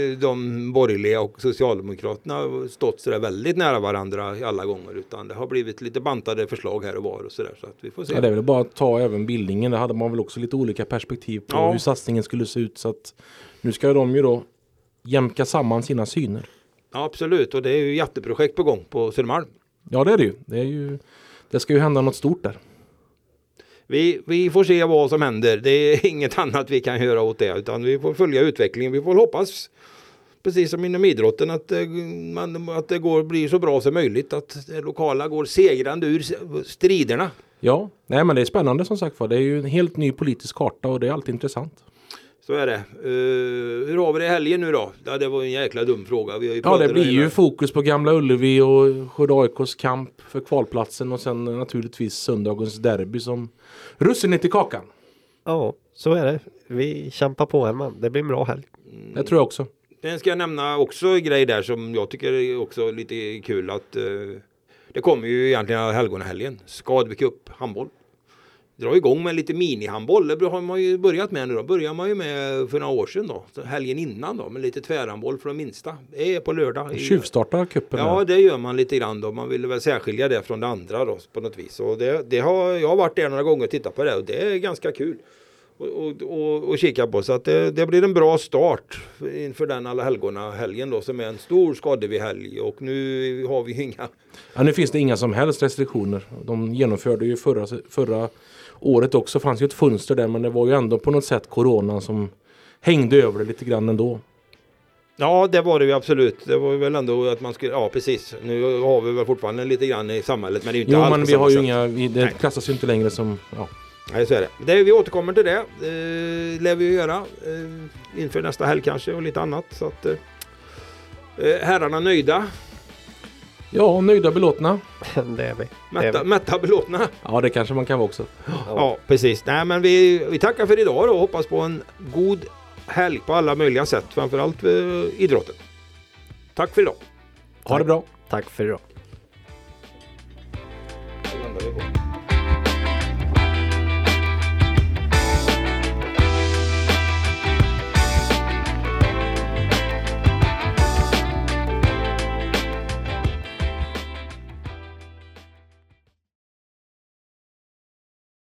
de borgerliga och Socialdemokraterna stått så där väldigt nära varandra alla gånger utan det har blivit lite bantade förslag här och var och sådär så att vi får se. Ja, det är väl bara att ta även Billingen. Där hade man väl också lite olika perspektiv på Ja. hur satsningen skulle se ut så att nu ska de ju då jämka samman sina syner. Ja, absolut, och det är ju jätteprojekt på gång på Södermalm. Ja, det är det ju. Det, är ju, det ska ju hända något stort där. Vi, vi får se vad som händer. Det är inget annat vi kan göra åt det utan vi får följa utvecklingen. Vi får hoppas, precis som inom idrotten, att, eh, man, att det går, blir så bra som möjligt. Att det lokala går segrande ur striderna. Ja, nej men det är spännande som sagt för. Det är ju en helt ny politisk karta och det är alltid intressant. Så är det. Uh, hur har vi det i helgen nu då? Ja, det var en jäkla dum fråga. Vi har ju Ja, pratat det blir om ju fokus på Gamla Ullevi och Skövde A I K:s kamp för kvalplatsen och sen naturligtvis söndagens derby som russinet i kakan. Ja, så är det. Vi kämpar på här man. Det blir en bra helg. Det tror jag också. Sen ska jag nämna också en grej där som jag tycker är också lite kul att uh, det kommer ju egentligen helgonahelgen. Skadby Cup handboll. Drar igång med lite minihandboll. Det har man ju börjat med nu då. Börjar man ju med för några år sedan då. Så helgen innan då. Med lite tvärhandboll för de minsta. Det är på lördag. I- Tjuvstartar kuppen. Ja, här. det gör man lite grann då. Man vill väl särskilja det från det andra då på något vis. Och det, det har, jag har varit där några gånger och tittat på det och det är ganska kul. och, och, och, och kika på. Så att det, det blir en bra start inför den alla helgorna helgen då, som är en stor skadevid helg. Och nu har vi inga... Ja, nu finns det inga som helst restriktioner. De genomförde ju förra, förra året också. Fanns ju ett fönster där, men det var ju ändå på något sätt corona som hängde över det lite grann ändå. Ja, det var det ju absolut. Det var väl ändå att man skulle, ja precis. Nu har vi väl fortfarande lite grann i samhället, men det är ju inte jo, alls men på vi samma har ju sätt. inga, vi, det Nej. klassas ju inte längre som, ja. Nej, så är det. det. Vi återkommer till det. Eh, lär vi ju göra eh, inför nästa helg kanske och lite annat. Så att eh, herrarna nöjda. Ja, nöjda belåtna. Det är vi. Det är Mätta, vi. mätta belåtna. Ja, det kanske man kan vara också. Ja, ja precis. Nej, men vi, vi tackar för idag då och hoppas på en god helg på alla möjliga sätt. Framförallt eh, idrotten. Tack för idag. Ha det bra. Tack för idag.